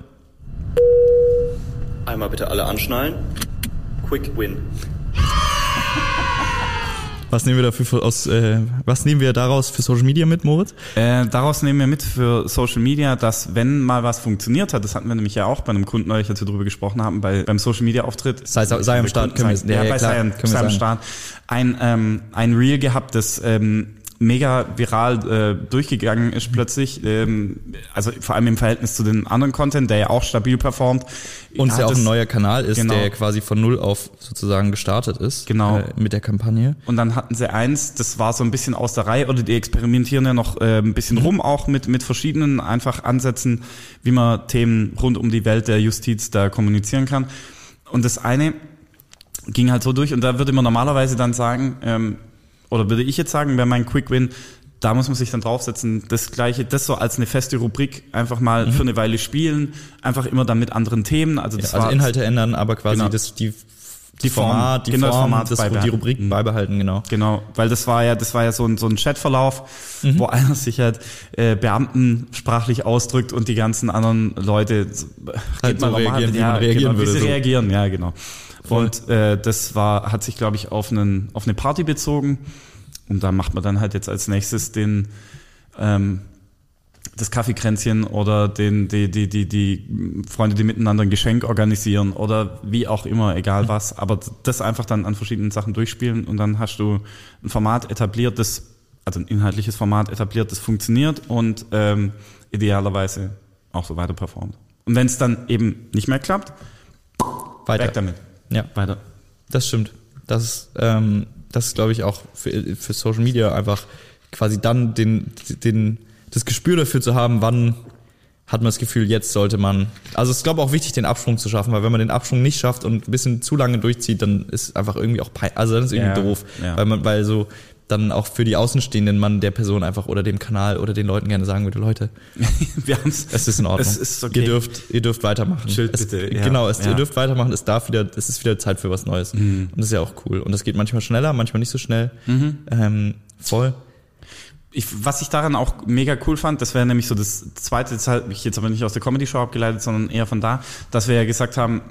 Einmal bitte alle anschnallen. Quick Win. Was nehmen wir daraus für Social Media mit, Moritz? Daraus nehmen wir mit für Social Media, dass wenn mal was funktioniert hat, das hatten wir nämlich ja auch bei einem Kunden neulich, als wir darüber gesprochen haben, beim Social Media Auftritt. Sei am Start, sei am Start. Ein Reel gehabt, das mega viral durchgegangen ist plötzlich, also vor allem im Verhältnis zu den anderen Content, der ja auch stabil performt. Und es ja auch ein neuer Kanal ist, der quasi von null auf sozusagen gestartet ist. Genau. Mit der Kampagne. Und dann hatten sie eins, das war so ein bisschen aus der Reihe, oder die experimentieren ja noch ein bisschen rum, auch mit verschiedenen einfach Ansätzen, wie man Themen rund um die Welt der Justiz da kommunizieren kann. Und das eine ging halt so durch, und da würde man normalerweise dann sagen, oder würde ich jetzt sagen, wäre mein Quick Win, da muss man sich dann draufsetzen, das so als eine feste Rubrik einfach mal für eine Weile spielen, einfach immer dann mit anderen Themen. Also Inhalte ändern, aber quasi die Form, die Rubrik beibehalten, genau. Genau, weil das war ja so ein Chatverlauf, wo einer sich halt Beamten sprachlich ausdrückt und die ganzen anderen Leute halt so reagieren, wie man reagieren würde. Wie sie reagieren, ja, genau. Voll. Und das hat sich, glaube ich, auf eine Party bezogen. Und da macht man dann halt jetzt als nächstes das Kaffeekränzchen oder die Freunde, die miteinander ein Geschenk organisieren oder wie auch immer, egal was. Aber das einfach dann an verschiedenen Sachen durchspielen und dann hast du ein Format etabliert, also ein inhaltliches Format etabliert, das funktioniert und idealerweise auch so weiter performt. Und wenn es dann eben nicht mehr klappt, weiter weg damit. Ja, weiter. Das stimmt. Das ist, glaube ich, auch für Social Media einfach quasi dann das Gespür dafür zu haben, wann hat man das Gefühl, jetzt sollte man, also es ist, glaube ich, auch wichtig, den Absprung zu schaffen, weil wenn man den Absprung nicht schafft und ein bisschen zu lange durchzieht, dann ist einfach irgendwie auch also dann ist irgendwie doof, weil so dann auch für die Außenstehenden man der Person einfach oder dem Kanal oder den Leuten gerne sagen würde, Leute, es ist in Ordnung, es ist okay. Ihr dürft weitermachen. Chillt bitte. Ja. Genau, ihr dürft weitermachen, es ist wieder Zeit für was Neues. Und das ist ja auch cool. Und das geht manchmal schneller, manchmal nicht so schnell. Voll. Was ich daran auch mega cool fand, das wäre nämlich so das Zweite, das habe ich jetzt aber nicht aus der Comedy-Show abgeleitet, sondern eher von da, dass wir ja gesagt haben,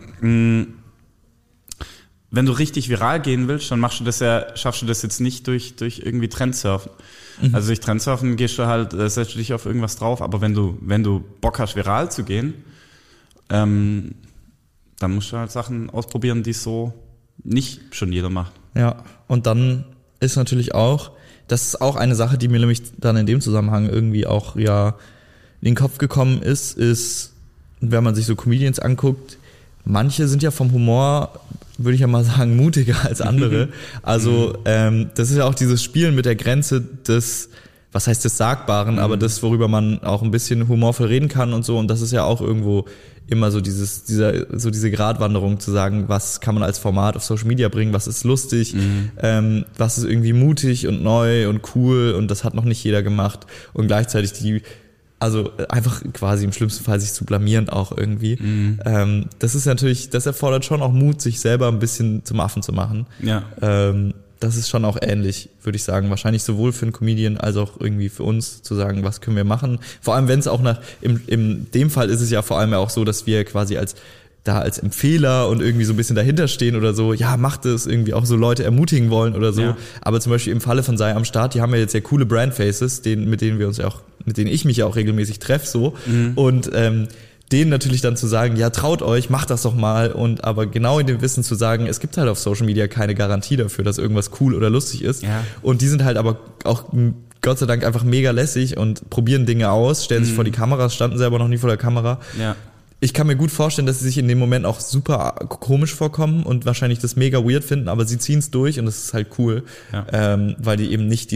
wenn du richtig viral gehen willst, dann schaffst du das jetzt nicht durch irgendwie Trendsurfen. Also durch Trendsurfen setzt du dich auf irgendwas drauf, aber wenn du Bock hast, viral zu gehen, dann musst du halt Sachen ausprobieren, die so nicht schon jeder macht. Ja, und dann ist natürlich auch, das ist auch eine Sache, die mir nämlich dann in dem Zusammenhang irgendwie auch in den Kopf gekommen ist, wenn man sich so Comedians anguckt, manche sind ja vom Humor, würde ich ja mal sagen, mutiger als andere. Also das ist ja auch dieses Spielen mit der Grenze des, was heißt des Sagbaren, aber das, worüber man auch ein bisschen humorvoll reden kann und so. Und das ist ja auch irgendwo immer so diese Gratwanderung zu sagen, was kann man als Format auf Social Media bringen, was ist lustig, was ist irgendwie mutig und neu und cool und das hat noch nicht jeder gemacht und gleichzeitig also einfach quasi im schlimmsten Fall sich zu blamieren auch irgendwie. Das ist natürlich, das erfordert schon auch Mut, sich selber ein bisschen zum Affen zu machen. Ja. Das ist schon auch ähnlich, würde ich sagen. Wahrscheinlich sowohl für einen Comedian als auch irgendwie für uns zu sagen, was können wir machen. Vor allem, wenn es auch in dem Fall ist es ja vor allem auch so, dass wir quasi als Empfehler und irgendwie so ein bisschen dahinter stehen oder so, ja, macht es, irgendwie auch so Leute ermutigen wollen oder so. Ja. Aber zum Beispiel im Falle von Sei am Start, die haben ja jetzt sehr coole Brandfaces, mit denen ich mich ja auch regelmäßig treffe, so. Und denen natürlich dann zu sagen, ja, traut euch, macht das doch mal und aber genau in dem Wissen zu sagen, es gibt halt auf Social Media keine Garantie dafür, dass irgendwas cool oder lustig ist. Ja. Und die sind halt aber auch Gott sei Dank einfach mega lässig und probieren Dinge aus, stellen sich vor die Kameras, standen selber noch nie vor der Kamera. Ja. Ich kann mir gut vorstellen, dass sie sich in dem Moment auch super komisch vorkommen und wahrscheinlich das mega weird finden, aber sie ziehen es durch und das ist halt cool, weil die eben nicht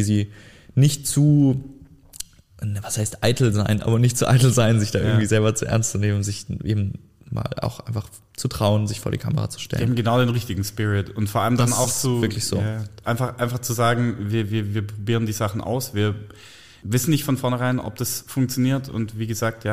zu, was heißt eitel sein, aber nicht zu eitel sein, sich da irgendwie selber zu ernst zu nehmen und sich eben mal auch einfach zu trauen, sich vor die Kamera zu stellen. Eben genau den richtigen Spirit und vor allem das dann auch zu wirklich so. Einfach zu sagen, wir probieren die Sachen aus, wir wissen nicht von vornherein, ob das funktioniert und wie gesagt,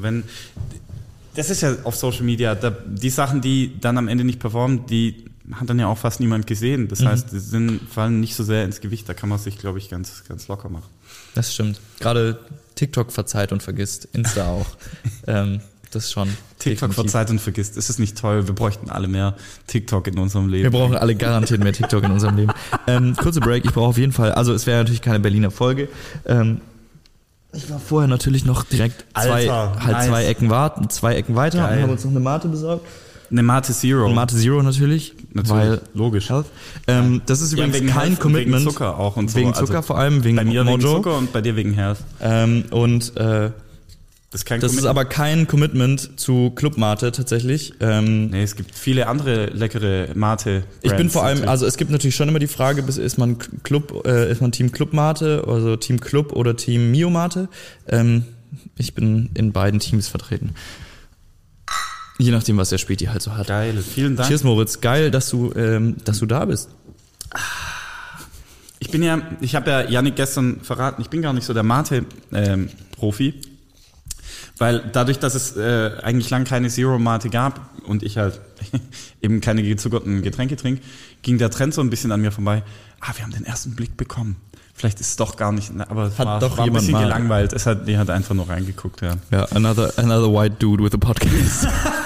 das ist ja auf Social Media, die Sachen, die dann am Ende nicht performen, die hat dann ja auch fast niemand gesehen. Das heißt, die fallen nicht so sehr ins Gewicht, da kann man sich, glaube ich, ganz, ganz locker machen. Das stimmt. Gerade TikTok verzeiht und vergisst, Insta auch. Das ist schon TikTok verzeiht und vergisst. Ist es nicht toll? Wir bräuchten alle mehr TikTok in unserem Leben. Wir brauchen alle garantiert mehr TikTok in unserem Leben. Kurze Break, ich brauche auf jeden Fall, also es wäre natürlich keine Berliner Folge. Ich war vorher natürlich noch direkt zwei Ecken weiter. Geil. Und haben uns noch eine Mate besorgt. Eine Mate Zero. Eine Mate Zero natürlich. Weil logisch. Health. Das ist übrigens kein Commitment. Wegen Zucker auch und so. Wegen Zucker vor allem, wegen Mojo. Bei mir wegen Zucker und bei dir wegen Health. Das ist aber kein Commitment zu Club Mate tatsächlich. Nee, es gibt viele andere leckere Mate. Ich bin vor allem, also es gibt natürlich schon immer die Frage, ist man Team Club Mate, also Team Club oder Team Mio Mate? Ich bin in beiden Teams vertreten. Je nachdem, was der Späti halt so hat. Geil, vielen Dank. Cheers, Moritz. Geil, dass du da bist. Ich habe ja Yannick gestern verraten, ich bin gar nicht so der Mate-Profi. Weil dadurch, dass es eigentlich lang keine Zero Mate gab und ich halt eben keine gezuckerten Getränke trinke, ging der Trend so ein bisschen an mir vorbei. Wir haben den ersten Blick bekommen. Vielleicht ist es doch gar nicht, aber es war ein bisschen gelangweilt. Die hat einfach nur reingeguckt, ja. Ja, another white dude with a podcast.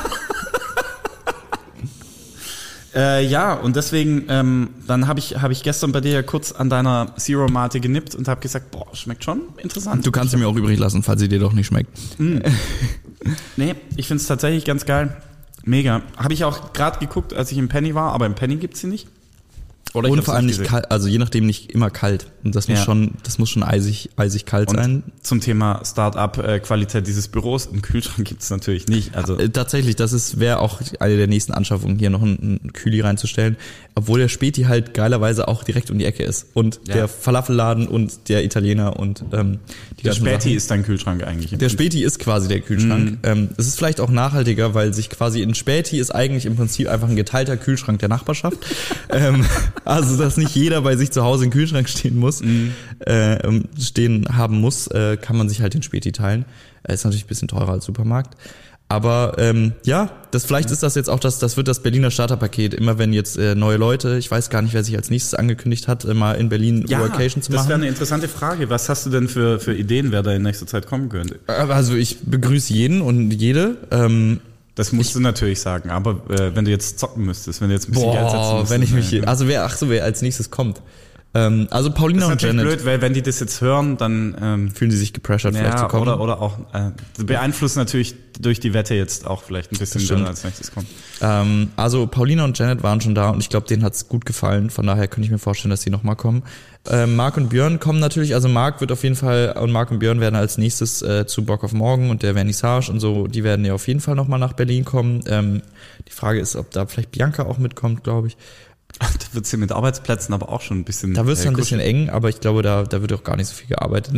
Ja, und deswegen, dann habe ich gestern bei dir ja kurz an deiner Zero Mate genippt und habe gesagt, schmeckt schon interessant. Du kannst sie mir auch übrig lassen, falls sie dir doch nicht schmeckt. Nee, ich finde es tatsächlich ganz geil. Mega. Habe ich auch gerade geguckt, als ich im Penny war, aber im Penny gibt's sie nicht. Oder und vor allem nicht kalt, also je nachdem nicht immer kalt. Und das muss schon eisig kalt sein. Zum Thema Start-up-Qualität dieses Büros, im Kühlschrank gibt's natürlich nicht. Also tatsächlich, wäre auch eine der nächsten Anschaffungen, hier noch einen Kühli reinzustellen. Obwohl der Späti halt geilerweise auch direkt um die Ecke ist. Und der Falafelladen und der Italiener und der Späti ist dein Kühlschrank eigentlich. Der Späti ist quasi der Kühlschrank. Es ist vielleicht auch nachhaltiger, weil sich quasi in Späti ist eigentlich im Prinzip einfach ein geteilter Kühlschrank der Nachbarschaft. Also, dass nicht jeder bei sich zu Hause im Kühlschrank stehen haben muss, kann man sich halt den Späti teilen. Ist natürlich ein bisschen teurer als Supermarkt. Aber vielleicht ist das jetzt auch das wird das Berliner Starterpaket. Immer wenn jetzt neue Leute, ich weiß gar nicht, wer sich als nächstes angekündigt hat, mal in Berlin Workation zu machen. Das wäre eine interessante Frage. Was hast du denn für Ideen, wer da in nächster Zeit kommen könnte? Also ich begrüße jeden und jede. Das musst du natürlich sagen, aber wenn du jetzt zocken müsstest, wenn du jetzt ein bisschen Geld setzen müsstest. Wer als nächstes kommt. Also Paulina und Janet. Das ist natürlich blöd, weil wenn die das jetzt hören, dann fühlen sie sich gepressured, vielleicht zu kommen. Oder auch beeinflussen natürlich durch die Wette jetzt auch vielleicht ein bisschen, wer als nächstes kommt. Also Paulina und Janet waren schon da und ich glaube, denen hat's gut gefallen. Von daher könnte ich mir vorstellen, dass sie nochmal kommen. Marc und Björn kommen natürlich, also Marc wird auf jeden Fall und Marc und Björn werden als nächstes zu Bock auf Morgen und der Vernissage und so, die werden ja auf jeden Fall nochmal nach Berlin kommen. Die Frage ist, ob da vielleicht Bianca auch mitkommt, glaube ich. Da wird's hier mit Arbeitsplätzen aber auch schon ein bisschen. Da wird's dann ein bisschen eng, aber ich glaube, da wird auch gar nicht so viel gearbeitet.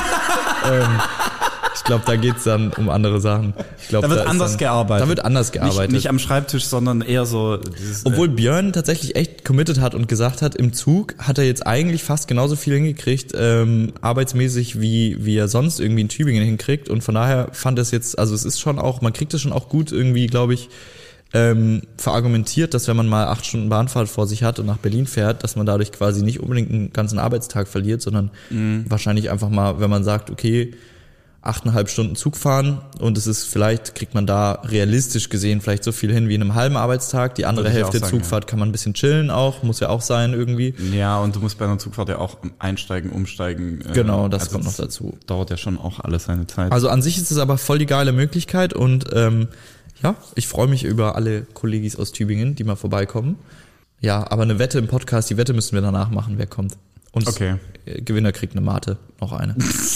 Ich glaube, da geht's dann um andere Sachen. Ich glaub, da wird anders gearbeitet. Da wird anders gearbeitet. Nicht am Schreibtisch, sondern eher so Obwohl Björn tatsächlich echt committed hat und gesagt hat, im Zug hat er jetzt eigentlich fast genauso viel hingekriegt, arbeitsmäßig, wie er sonst irgendwie in Tübingen hinkriegt. Und von daher fand es jetzt, also es ist schon auch, man kriegt es schon auch gut irgendwie, glaube ich, verargumentiert, dass wenn man mal 8 Stunden Bahnfahrt vor sich hat und nach Berlin fährt, dass man dadurch quasi nicht unbedingt einen ganzen Arbeitstag verliert, sondern wahrscheinlich einfach mal, wenn man sagt, okay, 8,5 Stunden Zug fahren und es ist vielleicht, kriegt man da realistisch gesehen vielleicht so viel hin wie in einem halben Arbeitstag. Die andere Hälfte Zugfahrt kann man ein bisschen chillen auch, muss ja auch sein irgendwie. Ja, und du musst bei einer Zugfahrt ja auch einsteigen, umsteigen. Genau, das kommt noch dazu. Dauert ja schon auch alles seine Zeit. Also an sich ist es aber voll die geile Möglichkeit und ich freue mich über alle Kollegis aus Tübingen, die mal vorbeikommen. Ja, aber eine Wette im Podcast, die Wette müssen wir danach machen, wer kommt. Und Gewinner kriegt eine Mate, noch eine.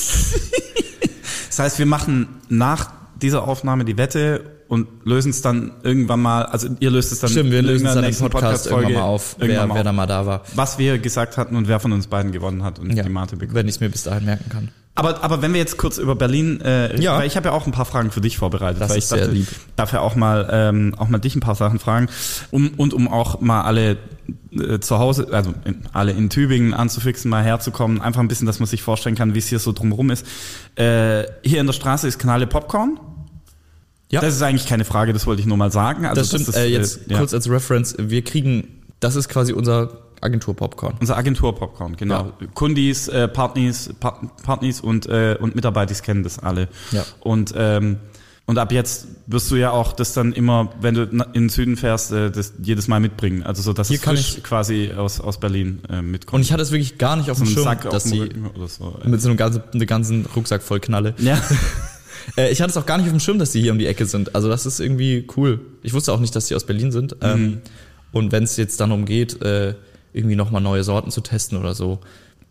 Das heißt, wir machen nach dieser Aufnahme die Wette und lösen es dann irgendwann mal, also ihr löst es dann. Stimmt, wir lösen es dann im Podcast irgendwann mal auf, wer da mal da war. Was wir gesagt hatten und wer von uns beiden gewonnen hat und die Mate bekommt. Wenn ich es mir bis dahin merken kann. Aber wenn wir jetzt kurz über Berlin, weil ich habe ja auch ein paar Fragen für dich vorbereitet, das weil ich ist sehr lieb. Darf ja auch mal dich ein paar Sachen fragen, um auch mal alle zu Hause, also alle in Tübingen anzufixen, mal herzukommen, einfach ein bisschen, dass man sich vorstellen kann, wie es hier so drumherum ist. Hier in der Straße ist Knalli Popcorn. Ja. Das ist eigentlich keine Frage, das wollte ich nur mal sagen. Also das stimmt, jetzt kurz als Reference, das ist quasi unser Agentur-Popcorn. Unser Agentur-Popcorn, genau. Ja. Kundis, Partners und Mitarbeiter kennen das alle. Ja. Und ab jetzt wirst du ja auch das dann immer, wenn du in den Süden fährst, das jedes Mal mitbringen. Also so, dass hier es frisch quasi aus Berlin mitkommt. Und ich hatte es wirklich gar nicht auf dem Schirm, dass sie mit so einem ganzen Rucksack voll Knalle. Ja. Ich hatte es auch gar nicht auf dem Schirm, dass die hier um die Ecke sind. Also das ist irgendwie cool. Ich wusste auch nicht, dass die aus Berlin sind. Und wenn es jetzt dann umgeht, irgendwie nochmal neue Sorten zu testen oder so,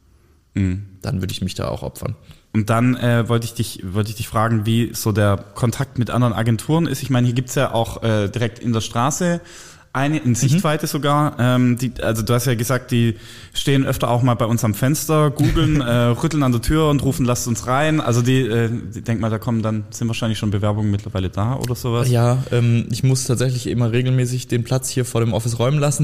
dann würde ich mich da auch opfern. Und dann wollte ich dich fragen, wie so der Kontakt mit anderen Agenturen ist. Ich meine, hier gibt's ja auch direkt in der Straße eine, in Sichtweite sogar. Also du hast ja gesagt, die stehen öfter auch mal bei uns am Fenster, googeln, rütteln an der Tür und rufen, lasst uns rein. Also die denk mal, sind wahrscheinlich schon Bewerbungen mittlerweile da oder sowas. Ja, ich muss tatsächlich immer regelmäßig den Platz hier vor dem Office räumen lassen.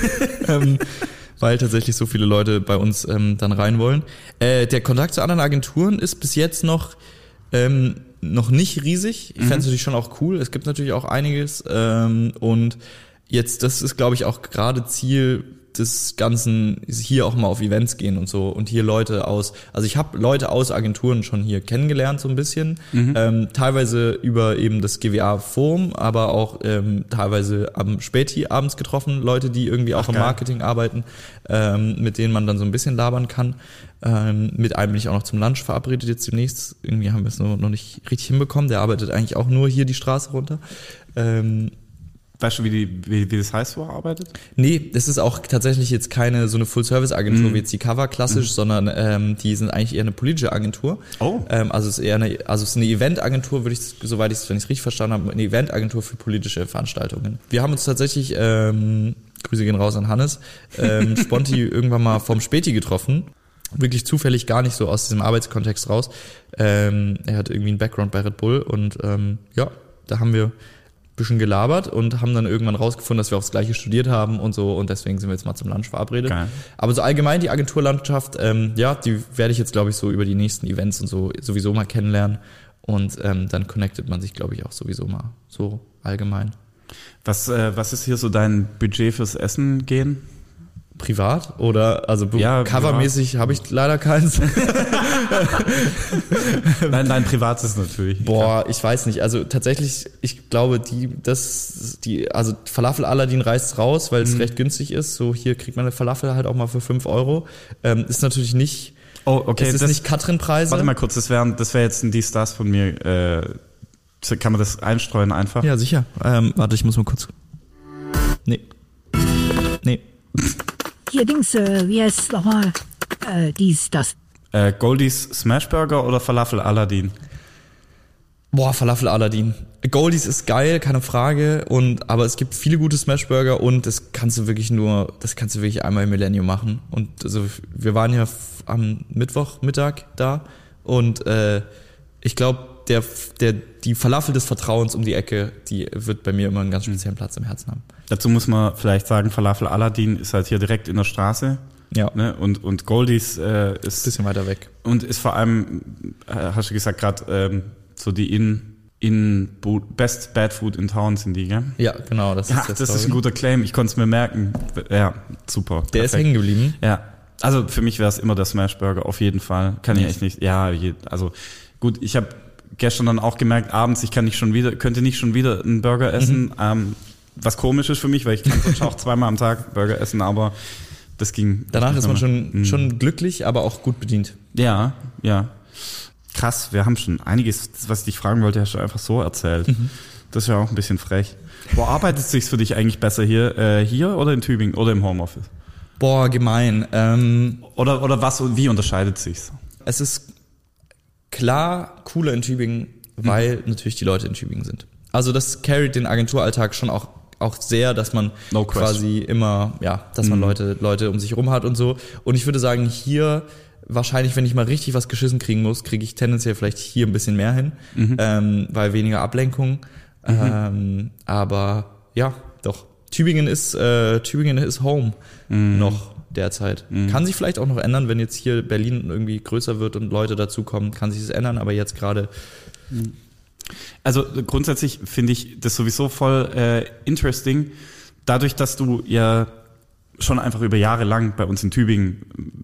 Weil tatsächlich so viele Leute bei uns dann rein wollen. Der Kontakt zu anderen Agenturen ist bis jetzt noch noch nicht riesig. Ich fände es natürlich schon auch cool. Es gibt natürlich auch einiges. Und jetzt, das ist, glaube ich, auch gerade Ziel des Ganzen, ist hier auch mal auf Events gehen und so und hier Leute also ich habe Leute aus Agenturen schon hier kennengelernt so ein bisschen, teilweise über eben das GWA-Forum, aber auch teilweise am Späti abends getroffen, Leute, die irgendwie auch im Marketing arbeiten, mit denen man dann so ein bisschen labern kann. Mit einem bin ich auch noch zum Lunch verabredet jetzt demnächst. Irgendwie haben wir es noch nicht richtig hinbekommen. Der arbeitet eigentlich auch nur hier die Straße runter. Weißt du, wie das heißt, wo er arbeitet? Nee, das ist auch tatsächlich jetzt keine so eine Full-Service-Agentur wie jetzt die Cover klassisch, sondern die sind eigentlich eher eine politische Agentur. Oh. Also es ist eher es ist eine Event-Agentur, wenn ich es richtig verstanden habe, eine Event-Agentur für politische Veranstaltungen. Wir haben uns tatsächlich, Grüße gehen raus an Hannes, Sponti irgendwann mal vom Späti getroffen. Wirklich zufällig, gar nicht so aus diesem Arbeitskontext raus. Er hat irgendwie einen Background bei Red Bull und da haben wir bisschen gelabert und haben dann irgendwann rausgefunden, dass wir auch das Gleiche studiert haben und so und deswegen sind wir jetzt mal zum Lunch verabredet. Geil. Aber so allgemein die Agenturlandschaft, die werde ich jetzt, glaube ich, so über die nächsten Events und so sowieso mal kennenlernen und dann connectet man sich, glaube ich, auch sowieso mal so allgemein. Was ist hier so dein Budget fürs Essen gehen? Privat oder also ja, covermäßig habe ich leider keins. Nein, privat ist natürlich. Boah, ich weiß nicht. Also tatsächlich, ich glaube, also Falafel Aladdin reißt raus, weil es recht günstig ist. So hier kriegt man eine Falafel halt auch mal für 5 €. Ist natürlich nicht. Oh, okay. Es ist nicht Katrin-Preise. Warte mal kurz, das wäre jetzt ein Dies-Das von mir. Kann man das einstreuen einfach? Ja, sicher. Warte, ich muss mal kurz. Nee. Hier Dings, wie heißt es nochmal? Das. Goldies Smashburger oder Falafel Aladdin? Boah, Falafel Aladdin. Goldies ist geil, keine Frage. Aber es gibt viele gute Smashburger und das kannst du wirklich einmal im Millennium machen. Und also wir waren ja am Mittwochmittag da und ich glaube, die Falafel des Vertrauens um die Ecke, die wird bei mir immer einen ganz speziellen Platz im Herzen haben. Dazu muss man vielleicht sagen, Falafel Aladdin ist halt hier direkt in der Straße. Ja. Ne? Und Goldies ist ein bisschen weiter weg. Und ist vor allem, hast du gesagt, gerade so die Best Bad Food in Town sind die, gell? Ja, genau. Das ist ein guter Claim. Ich konnte es mir merken. Ja, super. Der ist hängen geblieben. Ja. Also für mich wäre es immer der Smashburger, auf jeden Fall. Kann ich echt nicht. Ja, also gut, ich habe gestern dann auch gemerkt, abends, könnte nicht schon wieder einen Burger essen, was komisch ist für mich, weil ich kann sonst auch 2-mal am Tag Burger essen, aber das ging. Danach ist man schon glücklich, aber auch gut bedient. Ja. Krass, wir haben schon einiges, was ich dich fragen wollte, hast du einfach so erzählt. Das ist ja auch ein bisschen frech. Wo arbeitet es sich für dich eigentlich besser hier oder in Tübingen oder im Homeoffice? Boah, gemein. Oder was und wie unterscheidet sich's? Es ist klar cooler in Tübingen, weil natürlich die Leute in Tübingen sind. Also das carryt den Agenturalltag schon auch sehr, dass man quasi immer, dass man Leute um sich rum hat und so. Und ich würde sagen, hier wahrscheinlich, wenn ich mal richtig was geschissen kriegen muss, kriege ich tendenziell vielleicht hier ein bisschen mehr hin, weil weniger Ablenkung. Aber ja, doch. Tübingen ist Home noch derzeit. Kann sich vielleicht auch noch ändern, wenn jetzt hier Berlin irgendwie größer wird und Leute dazukommen, kann sich das ändern, aber jetzt gerade. Also grundsätzlich finde ich das sowieso voll interesting, dadurch, dass du ja schon einfach über Jahre lang bei uns in Tübingen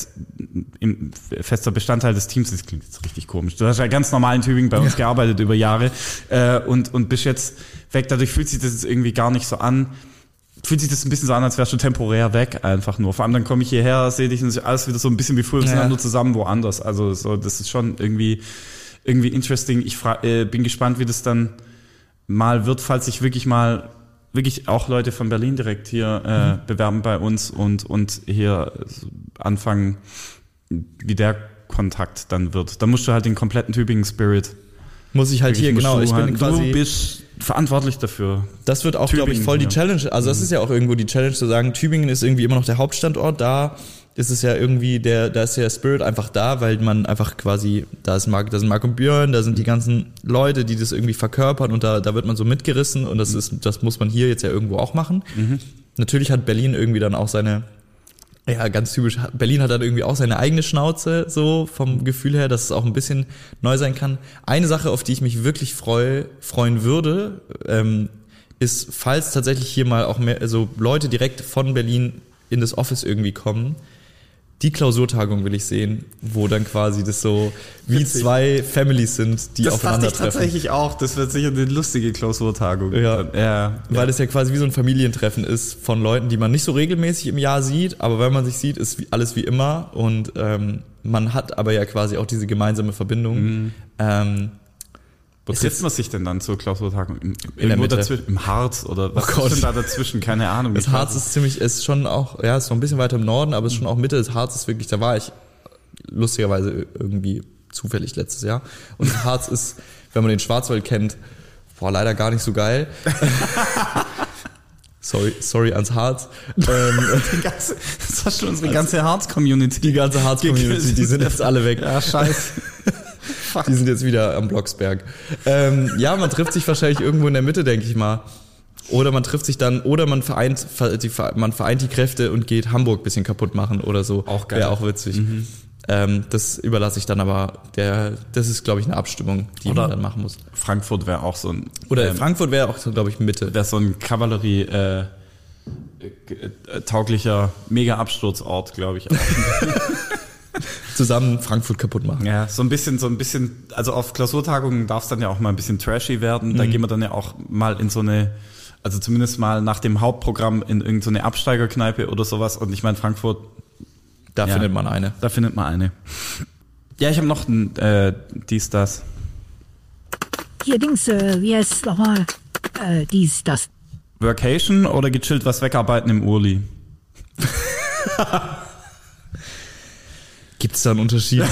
fester Bestandteil des Teams, das klingt jetzt richtig komisch, du hast ja ganz normal in Tübingen bei uns gearbeitet über Jahre und bist jetzt weg, dadurch fühlt sich das jetzt irgendwie gar nicht so an, fühlt sich das ein bisschen so an, als wärst du temporär weg einfach nur. Vor allem dann komme ich hierher, sehe dich und ist alles wieder so ein bisschen wie früher, wir sind nur zusammen woanders, also so, das ist schon irgendwie interesting. Ich bin gespannt, wie das dann mal wird, falls sich wirklich auch Leute von Berlin direkt hier bewerben bei uns und hier anfangen, wie der Kontakt dann wird. Da musst du halt den kompletten Tübingen-Spirit. Muss ich halt hier, genau. Du bist verantwortlich dafür. Das wird auch, glaube ich, voll die Challenge. Also das ist ja auch irgendwo die Challenge zu sagen, Tübingen ist irgendwie immer noch der Hauptstandort, da ist es ja irgendwie da ist der Spirit einfach da, weil man einfach quasi, da sind Marc und Björn, da sind die ganzen Leute, die das irgendwie verkörpern und da wird man so mitgerissen und das muss man hier jetzt ja irgendwo auch machen. Natürlich hat Berlin irgendwie dann auch seine Ja, ganz typisch. Berlin hat dann irgendwie auch seine eigene Schnauze, so vom Gefühl her, dass es auch ein bisschen neu sein kann. Eine Sache, auf die ich mich wirklich freuen würde, ist, falls tatsächlich hier mal auch mehr, also Leute direkt von Berlin in das Office irgendwie kommen, die Klausurtagung will ich sehen, wo dann quasi das so wie Witzig. zwei Families sind, die Das dachte ich aufeinandertreffen. tatsächlich auch. Das wird sicher eine lustige Klausurtagung. Ja. Weil es ja quasi wie so ein Familientreffen ist von Leuten, die man nicht so regelmäßig im Jahr sieht, aber wenn man sich sieht, ist alles wie immer und man hat aber ja quasi auch diese gemeinsame Verbindung. Wo trifft man sich denn dann zur Klausurtagung? In der Mitte. Dazwischen, im Harz oder was Gott. ist denn da dazwischen? Keine Ahnung. Das Harz ist schon auch, ja, ist noch ein bisschen weiter im Norden, aber es ist schon auch Mitte. Das Harz ist wirklich, da war ich lustigerweise irgendwie zufällig letztes Jahr. Und das Harz ist, wenn man den Schwarzwald kennt, leider gar nicht so geil. Sorry ans Harz. Das hast schon unsere ganze Harz-Community. Die ganze Harz-Community, die sind jetzt alle weg. Ja, scheiße. Die sind jetzt wieder am Blocksberg. Ja, man trifft sich wahrscheinlich irgendwo in der Mitte, denke ich mal. Oder man trifft sich dann, oder man vereint die Kräfte und geht Hamburg ein bisschen kaputt machen oder so. Auch geil. Wäre auch witzig. Das überlasse ich dann aber, das ist, glaube ich, eine Abstimmung, die man dann machen muss. Frankfurt wäre auch so ein... Oder Frankfurt wäre auch, glaube ich, Mitte. Wäre so ein Kavallerie tauglicher Mega-Absturzort, glaube ich. Auch. Zusammen Frankfurt kaputt machen. Ja, so ein bisschen, also auf Klausurtagungen darf es dann ja auch mal ein bisschen trashy werden. Da gehen wir dann ja auch mal in so eine, also zumindest mal nach dem Hauptprogramm in irgendeine Absteigerkneipe oder sowas. Und ich meine, Frankfurt... Da findet man eine. Da findet man eine. Ja, ich habe noch ein das. Hier Dings, wie heißt es nochmal? Das. Workation oder gechillt was wegarbeiten im Urli? Gibt es da einen Unterschied?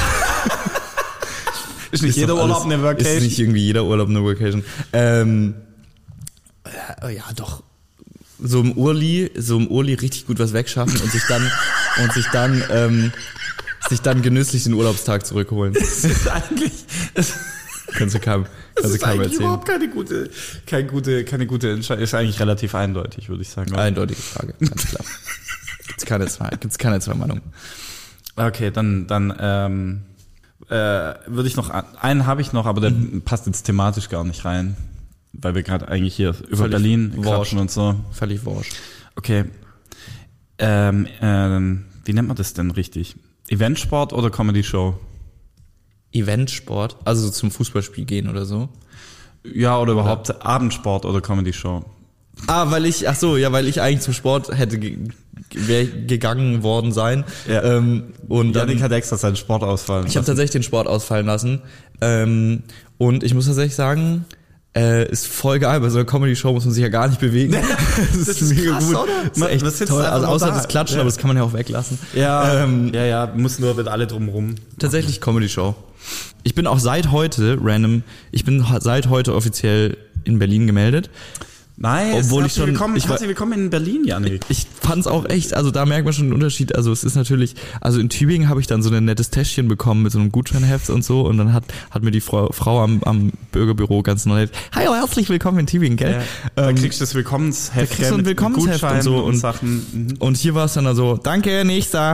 Ist nicht jeder Urlaub eine Workation? Ist nicht irgendwie jeder Urlaub eine Workation. Ja, doch. So im Urli richtig gut was wegschaffen und sich dann genüsslich den Urlaubstag zurückholen. Das ist eigentlich... Kannst du keinem erzählen. Überhaupt keine gute Entscheidung. Ist eigentlich relativ eindeutig, würde ich sagen. Eindeutige Frage, ganz klar. Gibt's keine zwei Meinungen. Okay, dann würde ich noch, einen habe ich noch, aber der passt jetzt thematisch gar nicht rein, weil wir gerade eigentlich hier über Völlig Berlin quatschen und so. Völlig wurscht. Okay. Wie nennt man das denn richtig? Eventsport oder Comedy-Show? Eventsport, also so zum Fußballspiel gehen oder so? Ja, oder überhaupt Abendsport oder Comedy-Show? Weil ich eigentlich zum Sport hätte gegangen worden sein. Ja. Und dann, Janik hat extra seinen Sport ausfallen ich habe tatsächlich den Sport ausfallen lassen. Und ich muss tatsächlich sagen, ist voll geil. Bei so einer Comedy-Show muss man sich ja gar nicht bewegen. Das ist mega krass, gut. oder? Das ist echt Man sitzt toll. einfach Also nur außer da. das Klatschen, Ja. aber das kann man ja auch weglassen. Ja, muss nur mit alle drumrum. Tatsächlich Comedy-Show. Ich bin auch seit heute offiziell in Berlin gemeldet. Nice. Obwohl herzlich willkommen in Berlin, Janik. Ich fand's auch echt, also da merkt man schon einen Unterschied. Also es ist natürlich, also in Tübingen habe ich dann so ein nettes Täschchen bekommen mit so einem Gutscheinheft und so und dann hat mir die Frau am Bürgerbüro ganz nett, hallo, herzlich willkommen in Tübingen, gell? Ja, da kriegst du das Willkommensheft. Da kriegst du ein Willkommensheft und so und Sachen. Und hier war es dann so, danke, nächster.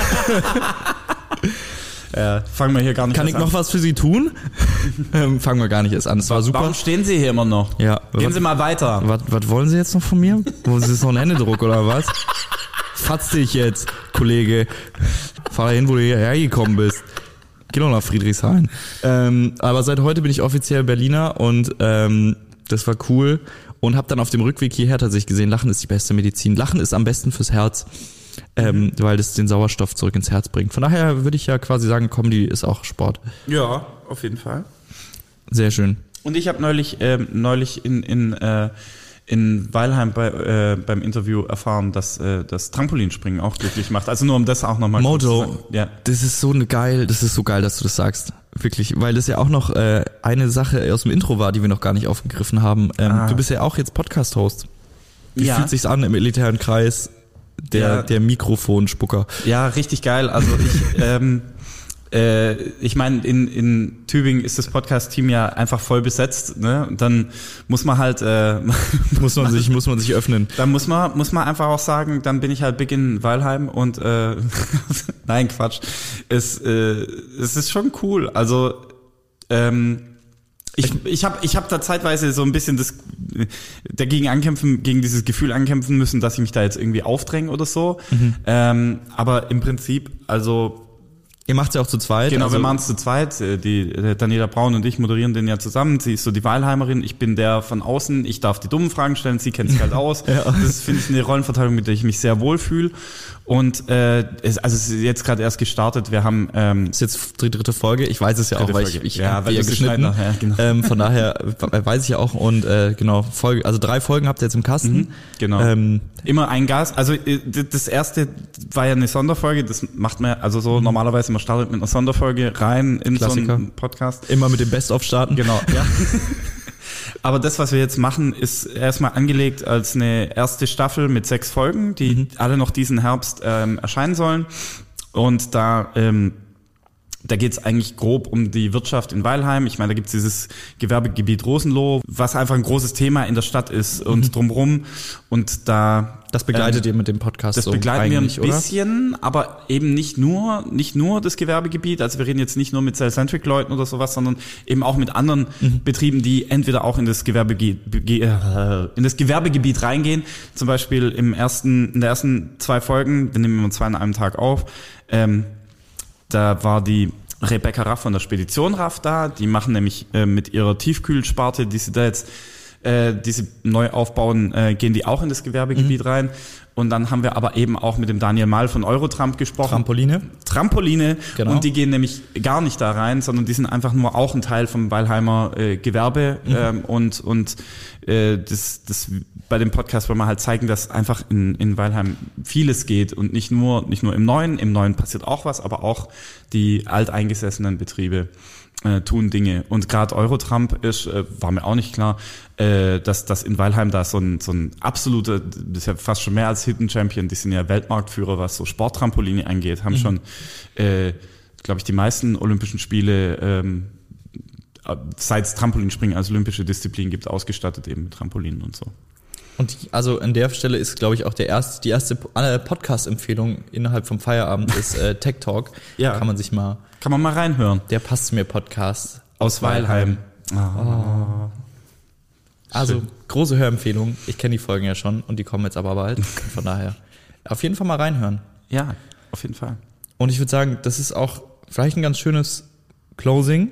Fangen wir hier gar nicht Kann ich noch was für Sie tun? Fangen wir gar nicht erst an. Das war super. Warum stehen Sie hier immer noch? Ja. Gehen Sie mal weiter. Was wollen Sie jetzt noch von mir? Wollen Sie jetzt noch einen Händedruck oder was? Fatz dich jetzt, Kollege. Fahr dahin, wo du hierher gekommen bist. Geh doch nach Friedrichshain. Aber seit heute bin ich offiziell Berliner und das war cool. Und habe dann auf dem Rückweg hierher tatsächlich gesehen, Lachen ist die beste Medizin. Lachen ist am besten fürs Herz. Weil das den Sauerstoff zurück ins Herz bringt. Von daher würde ich ja quasi sagen, Comedy ist auch Sport. Ja, auf jeden Fall. Sehr schön. Und ich habe neulich in Weilheim beim Interview erfahren, dass das Trampolinspringen auch glücklich macht. Also nur um das auch nochmal Mojo, zu sagen. Ja. das ist so geil, dass du das sagst. Wirklich, weil das ja auch noch eine Sache aus dem Intro war, die wir noch gar nicht aufgegriffen haben. Du bist ja auch jetzt Podcast-Host. Wie fühlt sich's an im elitären Kreis? Der Mikrofonspucker. Ja, richtig geil. Also Ich meine, in Tübingen ist das Podcast-Team ja einfach voll besetzt, ne? Und dann muss man halt muss man sich öffnen. Dann muss man einfach auch sagen, dann bin ich halt big in Weilheim und nein, Quatsch. Es ist schon cool. Also ich hab da zeitweise so ein bisschen gegen dieses Gefühl ankämpfen müssen, dass ich mich da jetzt irgendwie aufdränge oder so. Aber im Prinzip, also ihr macht's ja auch zu zweit. Genau, wir machen es zu zweit. Die Daniela Braun und ich moderieren den ja zusammen. Sie ist so die Weilheimerin, ich bin der von außen. Ich darf die dummen Fragen stellen, sie kennt sich halt aus. Ja. Das finde ich eine Rollenverteilung, mit der ich mich sehr wohl fühle. Und es ist jetzt gerade erst gestartet. Wir haben ist jetzt die dritte Folge. Ich weiß es ja auch, weil ich habe ja geschnitten. Ja, genau. Von daher weiß ich ja auch. Und genau, 3 Folgen habt ihr jetzt im Kasten. Genau. Immer ein Gast. Also das erste war ja eine Sonderfolge. Das macht man also so normalerweise. Man startet mit einer Sonderfolge rein in Klassiker. So einen Podcast. Immer mit dem Best-of starten. Genau. Ja. Aber das, was wir jetzt machen, ist erstmal angelegt als eine erste Staffel mit 6 Folgen, die alle noch diesen Herbst erscheinen sollen. Und da geht's eigentlich grob um die Wirtschaft in Weilheim. Ich meine, da gibt's dieses Gewerbegebiet Rosenloh, was einfach ein großes Thema in der Stadt ist und drumherum. Und das begleitet ihr mit dem Podcast das so begleiten wir ein oder? bisschen, aber eben nicht nur das Gewerbegebiet. Also wir reden jetzt nicht nur mit Cellcentric-Leuten oder sowas, sondern eben auch mit anderen Betrieben, die entweder auch in das Gewerbegebiet reingehen. Zum Beispiel in der ersten 2 Folgen, wir nehmen immer 2 an einem Tag auf, da war die Rebecca Raff von der Spedition Raff da. Die machen nämlich mit ihrer Tiefkühlsparte, die sie da jetzt neu aufbauen, gehen die auch in das Gewerbegebiet rein. Und dann haben wir aber eben auch mit dem Daniel Mahl von Eurotramp gesprochen. Trampoline. Genau. Und die gehen nämlich gar nicht da rein, sondern die sind einfach nur auch ein Teil vom Weilheimer Gewerbe. Und das bei dem Podcast wollen wir halt zeigen, dass einfach in Weilheim vieles geht und nicht nur im Neuen. Im Neuen passiert auch was, aber auch die alteingesessenen Betriebe tun Dinge. Und gerade Eurotramp war mir auch nicht klar, dass in Weilheim da so ein absoluter, das ist ja fast schon mehr als Hidden Champion, die sind ja Weltmarktführer, was so Sporttrampoline angeht, haben schon, glaube ich, die meisten Olympischen Spiele, seit es Trampolinspringen als olympische Disziplin gibt, ausgestattet eben mit Trampolinen und so. Und also an der Stelle ist, glaube ich, auch die erste Podcast-Empfehlung innerhalb vom Feierabend ist Tech Talk. Ja. Kann man mal reinhören. Der Passt zu mir Podcast aus Weilheim. Oh. Also große Hörempfehlung. Ich kenne die Folgen ja schon und die kommen jetzt aber bald. Von daher auf jeden Fall mal reinhören. Ja, auf jeden Fall. Und ich würde sagen, das ist auch vielleicht ein ganz schönes Closing.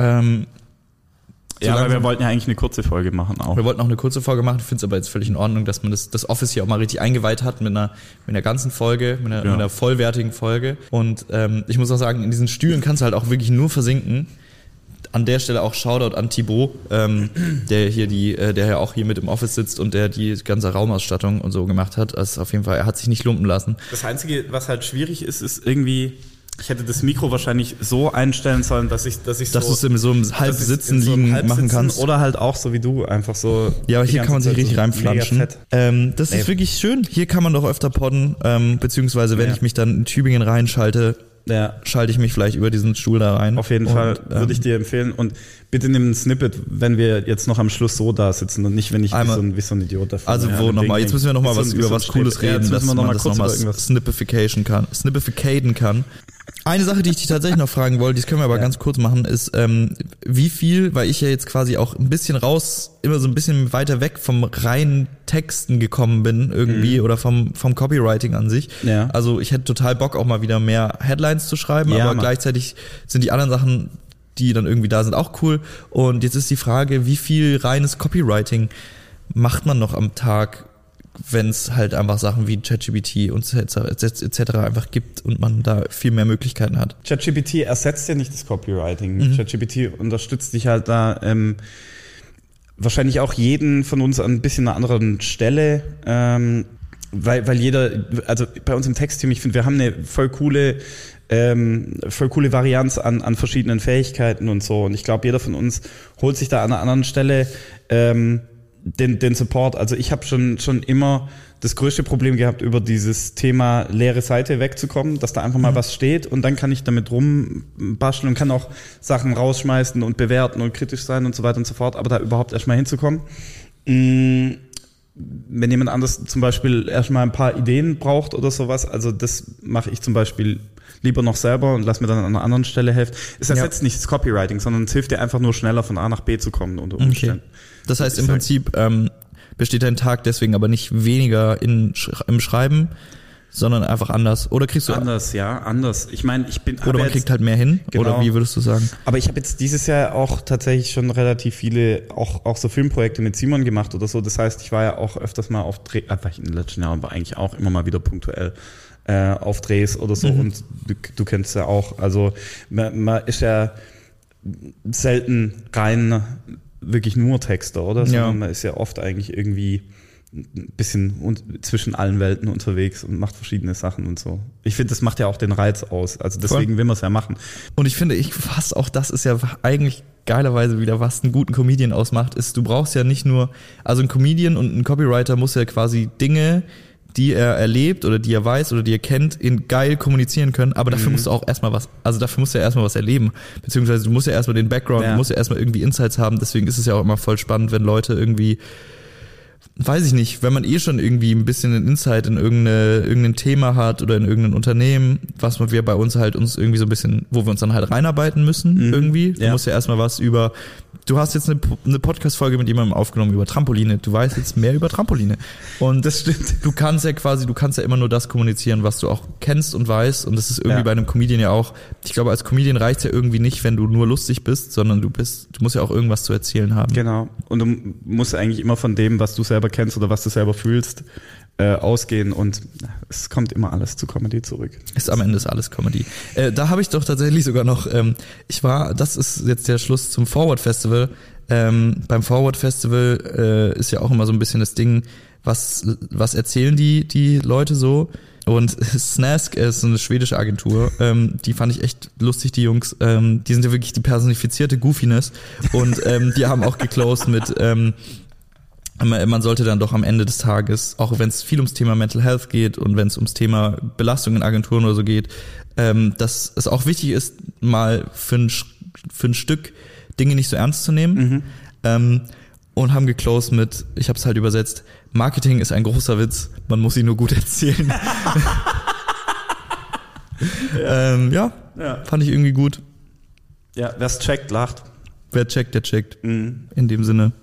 Ja, weil wir wollten ja eigentlich eine kurze Folge machen auch. Wir wollten auch eine kurze Folge machen. Ich finde es aber jetzt völlig in Ordnung, dass man das Office hier auch mal richtig eingeweiht hat mit einer ganzen Folge, mit einer vollwertigen Folge. Und ich muss auch sagen, in diesen Stühlen kannst du halt auch wirklich nur versinken. An der Stelle auch Shoutout an Thibaut, der ja auch hier mit im Office sitzt und der die ganze Raumausstattung und so gemacht hat. Also auf jeden Fall, er hat sich nicht lumpen lassen. Das Einzige, was halt schwierig ist irgendwie, ich hätte das Mikro wahrscheinlich so einstellen sollen, dass du es in so einem Halbsitzen liegen machen kannst. Oder halt auch so wie du, einfach so. Ja, aber hier kann man sich richtig reinflanschen. Das ist wirklich schön. Hier kann man doch öfter podden, beziehungsweise wenn ich mich dann in Tübingen reinschalte, schalte ich mich vielleicht über diesen Stuhl da rein. Auf jeden Fall würde ich dir empfehlen. Und bitte nimm ein Snippet, wenn wir jetzt noch am Schluss so da sitzen und nicht, wenn ich wie so ein Idiot dafür. Also jetzt müssen wir nochmal über was Cooles reden, dass man das nochmal snippificaten kann. Eine Sache, die ich dich tatsächlich noch fragen wollte, das können wir aber ganz kurz machen, ist, wie viel, weil ich ja jetzt quasi auch ein bisschen immer so ein bisschen weiter weg vom reinen Texten gekommen bin irgendwie oder vom Copywriting an sich. Ja. Also ich hätte total Bock auch mal wieder mehr Headlines zu schreiben, aber gleichzeitig sind die anderen Sachen, die dann irgendwie da sind, auch cool. Und jetzt ist die Frage, wie viel reines Copywriting macht man noch am Tag, wenn es halt einfach Sachen wie ChatGPT und etc. einfach gibt und man da viel mehr Möglichkeiten hat. ChatGPT ersetzt ja nicht das Copywriting. ChatGPT unterstützt dich halt da wahrscheinlich auch jeden von uns an ein bisschen einer anderen Stelle, weil jeder, also bei uns im Textteam, ich finde, wir haben eine voll coole Varianz an verschiedenen Fähigkeiten und so. Und ich glaube, jeder von uns holt sich da an einer anderen Stelle den Support. Also ich habe schon immer das größte Problem gehabt, über dieses Thema leere Seite wegzukommen, dass da einfach mal was steht und dann kann ich damit rumbasteln und kann auch Sachen rausschmeißen und bewerten und kritisch sein und so weiter und so fort, aber da überhaupt erstmal hinzukommen. Wenn jemand anders zum Beispiel erstmal ein paar Ideen braucht oder sowas, also das mache ich zum Beispiel lieber noch selber und lass mir dann an einer anderen Stelle helfen. Es ersetzt nicht das Copywriting, sondern es hilft dir einfach nur schneller von A nach B zu kommen unter Umständen. Okay. Das heißt im Prinzip besteht dein Tag deswegen aber nicht weniger im Schreiben, sondern einfach anders. Oder kriegst du anders? Ich meine, oder man kriegt halt mehr hin. Genau. Oder wie würdest du sagen? Aber ich habe jetzt dieses Jahr auch tatsächlich schon relativ viele auch so Filmprojekte mit Simon gemacht oder so. Das heißt, ich war ja auch öfters mal auf Dreh, war ich in den letzten Jahren, aber eigentlich auch immer mal wieder punktuell auf Drehs oder so. Und du kennst es ja auch. Also man ist ja selten rein wirklich nur Texter, oder? Sondern man ist ja oft eigentlich irgendwie ein bisschen zwischen allen Welten unterwegs und macht verschiedene Sachen und so. Ich finde, das macht ja auch den Reiz aus. Also deswegen will man es ja machen. Und ich finde, fast auch das ist ja eigentlich geilerweise wieder, was einen guten Comedian ausmacht, ist, du brauchst ja nicht nur, also ein Comedian und ein Copywriter muss ja quasi Dinge, die er erlebt oder die er weiß oder die er kennt, in geil kommunizieren können, aber dafür musst du auch erstmal dafür musst du ja erstmal was erleben, beziehungsweise du musst ja erstmal den Background, du musst ja erstmal irgendwie Insights haben, deswegen ist es ja auch immer voll spannend, wenn Leute irgendwie, weiß ich nicht, wenn man schon irgendwie ein bisschen einen Insight in irgendein Thema hat oder in irgendein Unternehmen, was wir bei uns halt uns irgendwie so ein bisschen, wo wir uns dann halt reinarbeiten müssen irgendwie. Du musst ja erstmal du hast jetzt eine Podcast-Folge mit jemandem aufgenommen über Trampoline. Du weißt jetzt mehr über Trampoline. Und das stimmt. Du kannst ja immer nur das kommunizieren, was du auch kennst und weißt. Und das ist irgendwie bei einem Comedian ja auch, ich glaube, als Comedian reicht's ja irgendwie nicht, wenn du nur lustig bist, sondern du musst ja auch irgendwas zu erzählen haben. Genau. Und du musst eigentlich immer von dem, was du selber kennst oder was du selber fühlst, ausgehen und es kommt immer alles zu Comedy zurück. Am Ende ist alles Comedy. Da habe ich doch tatsächlich sogar noch, das ist jetzt der Schluss zum Forward Festival. Beim Forward Festival ist ja auch immer so ein bisschen das Ding, was erzählen die Leute so? Und Snask ist eine schwedische Agentur, die fand ich echt lustig, die Jungs. Die sind ja wirklich die personifizierte Goofiness und die haben auch geclosed mit man sollte dann doch am Ende des Tages, auch wenn es viel ums Thema Mental Health geht und wenn es ums Thema Belastung in Agenturen oder so geht, dass es auch wichtig ist, mal für ein Stück Dinge nicht so ernst zu nehmen. Und haben geclosed mit, ich habe es halt übersetzt, Marketing ist ein großer Witz, man muss ihn nur gut erzählen. Fand ich irgendwie gut. Ja, wer's checkt, lacht. Wer checkt, der checkt. In dem Sinne.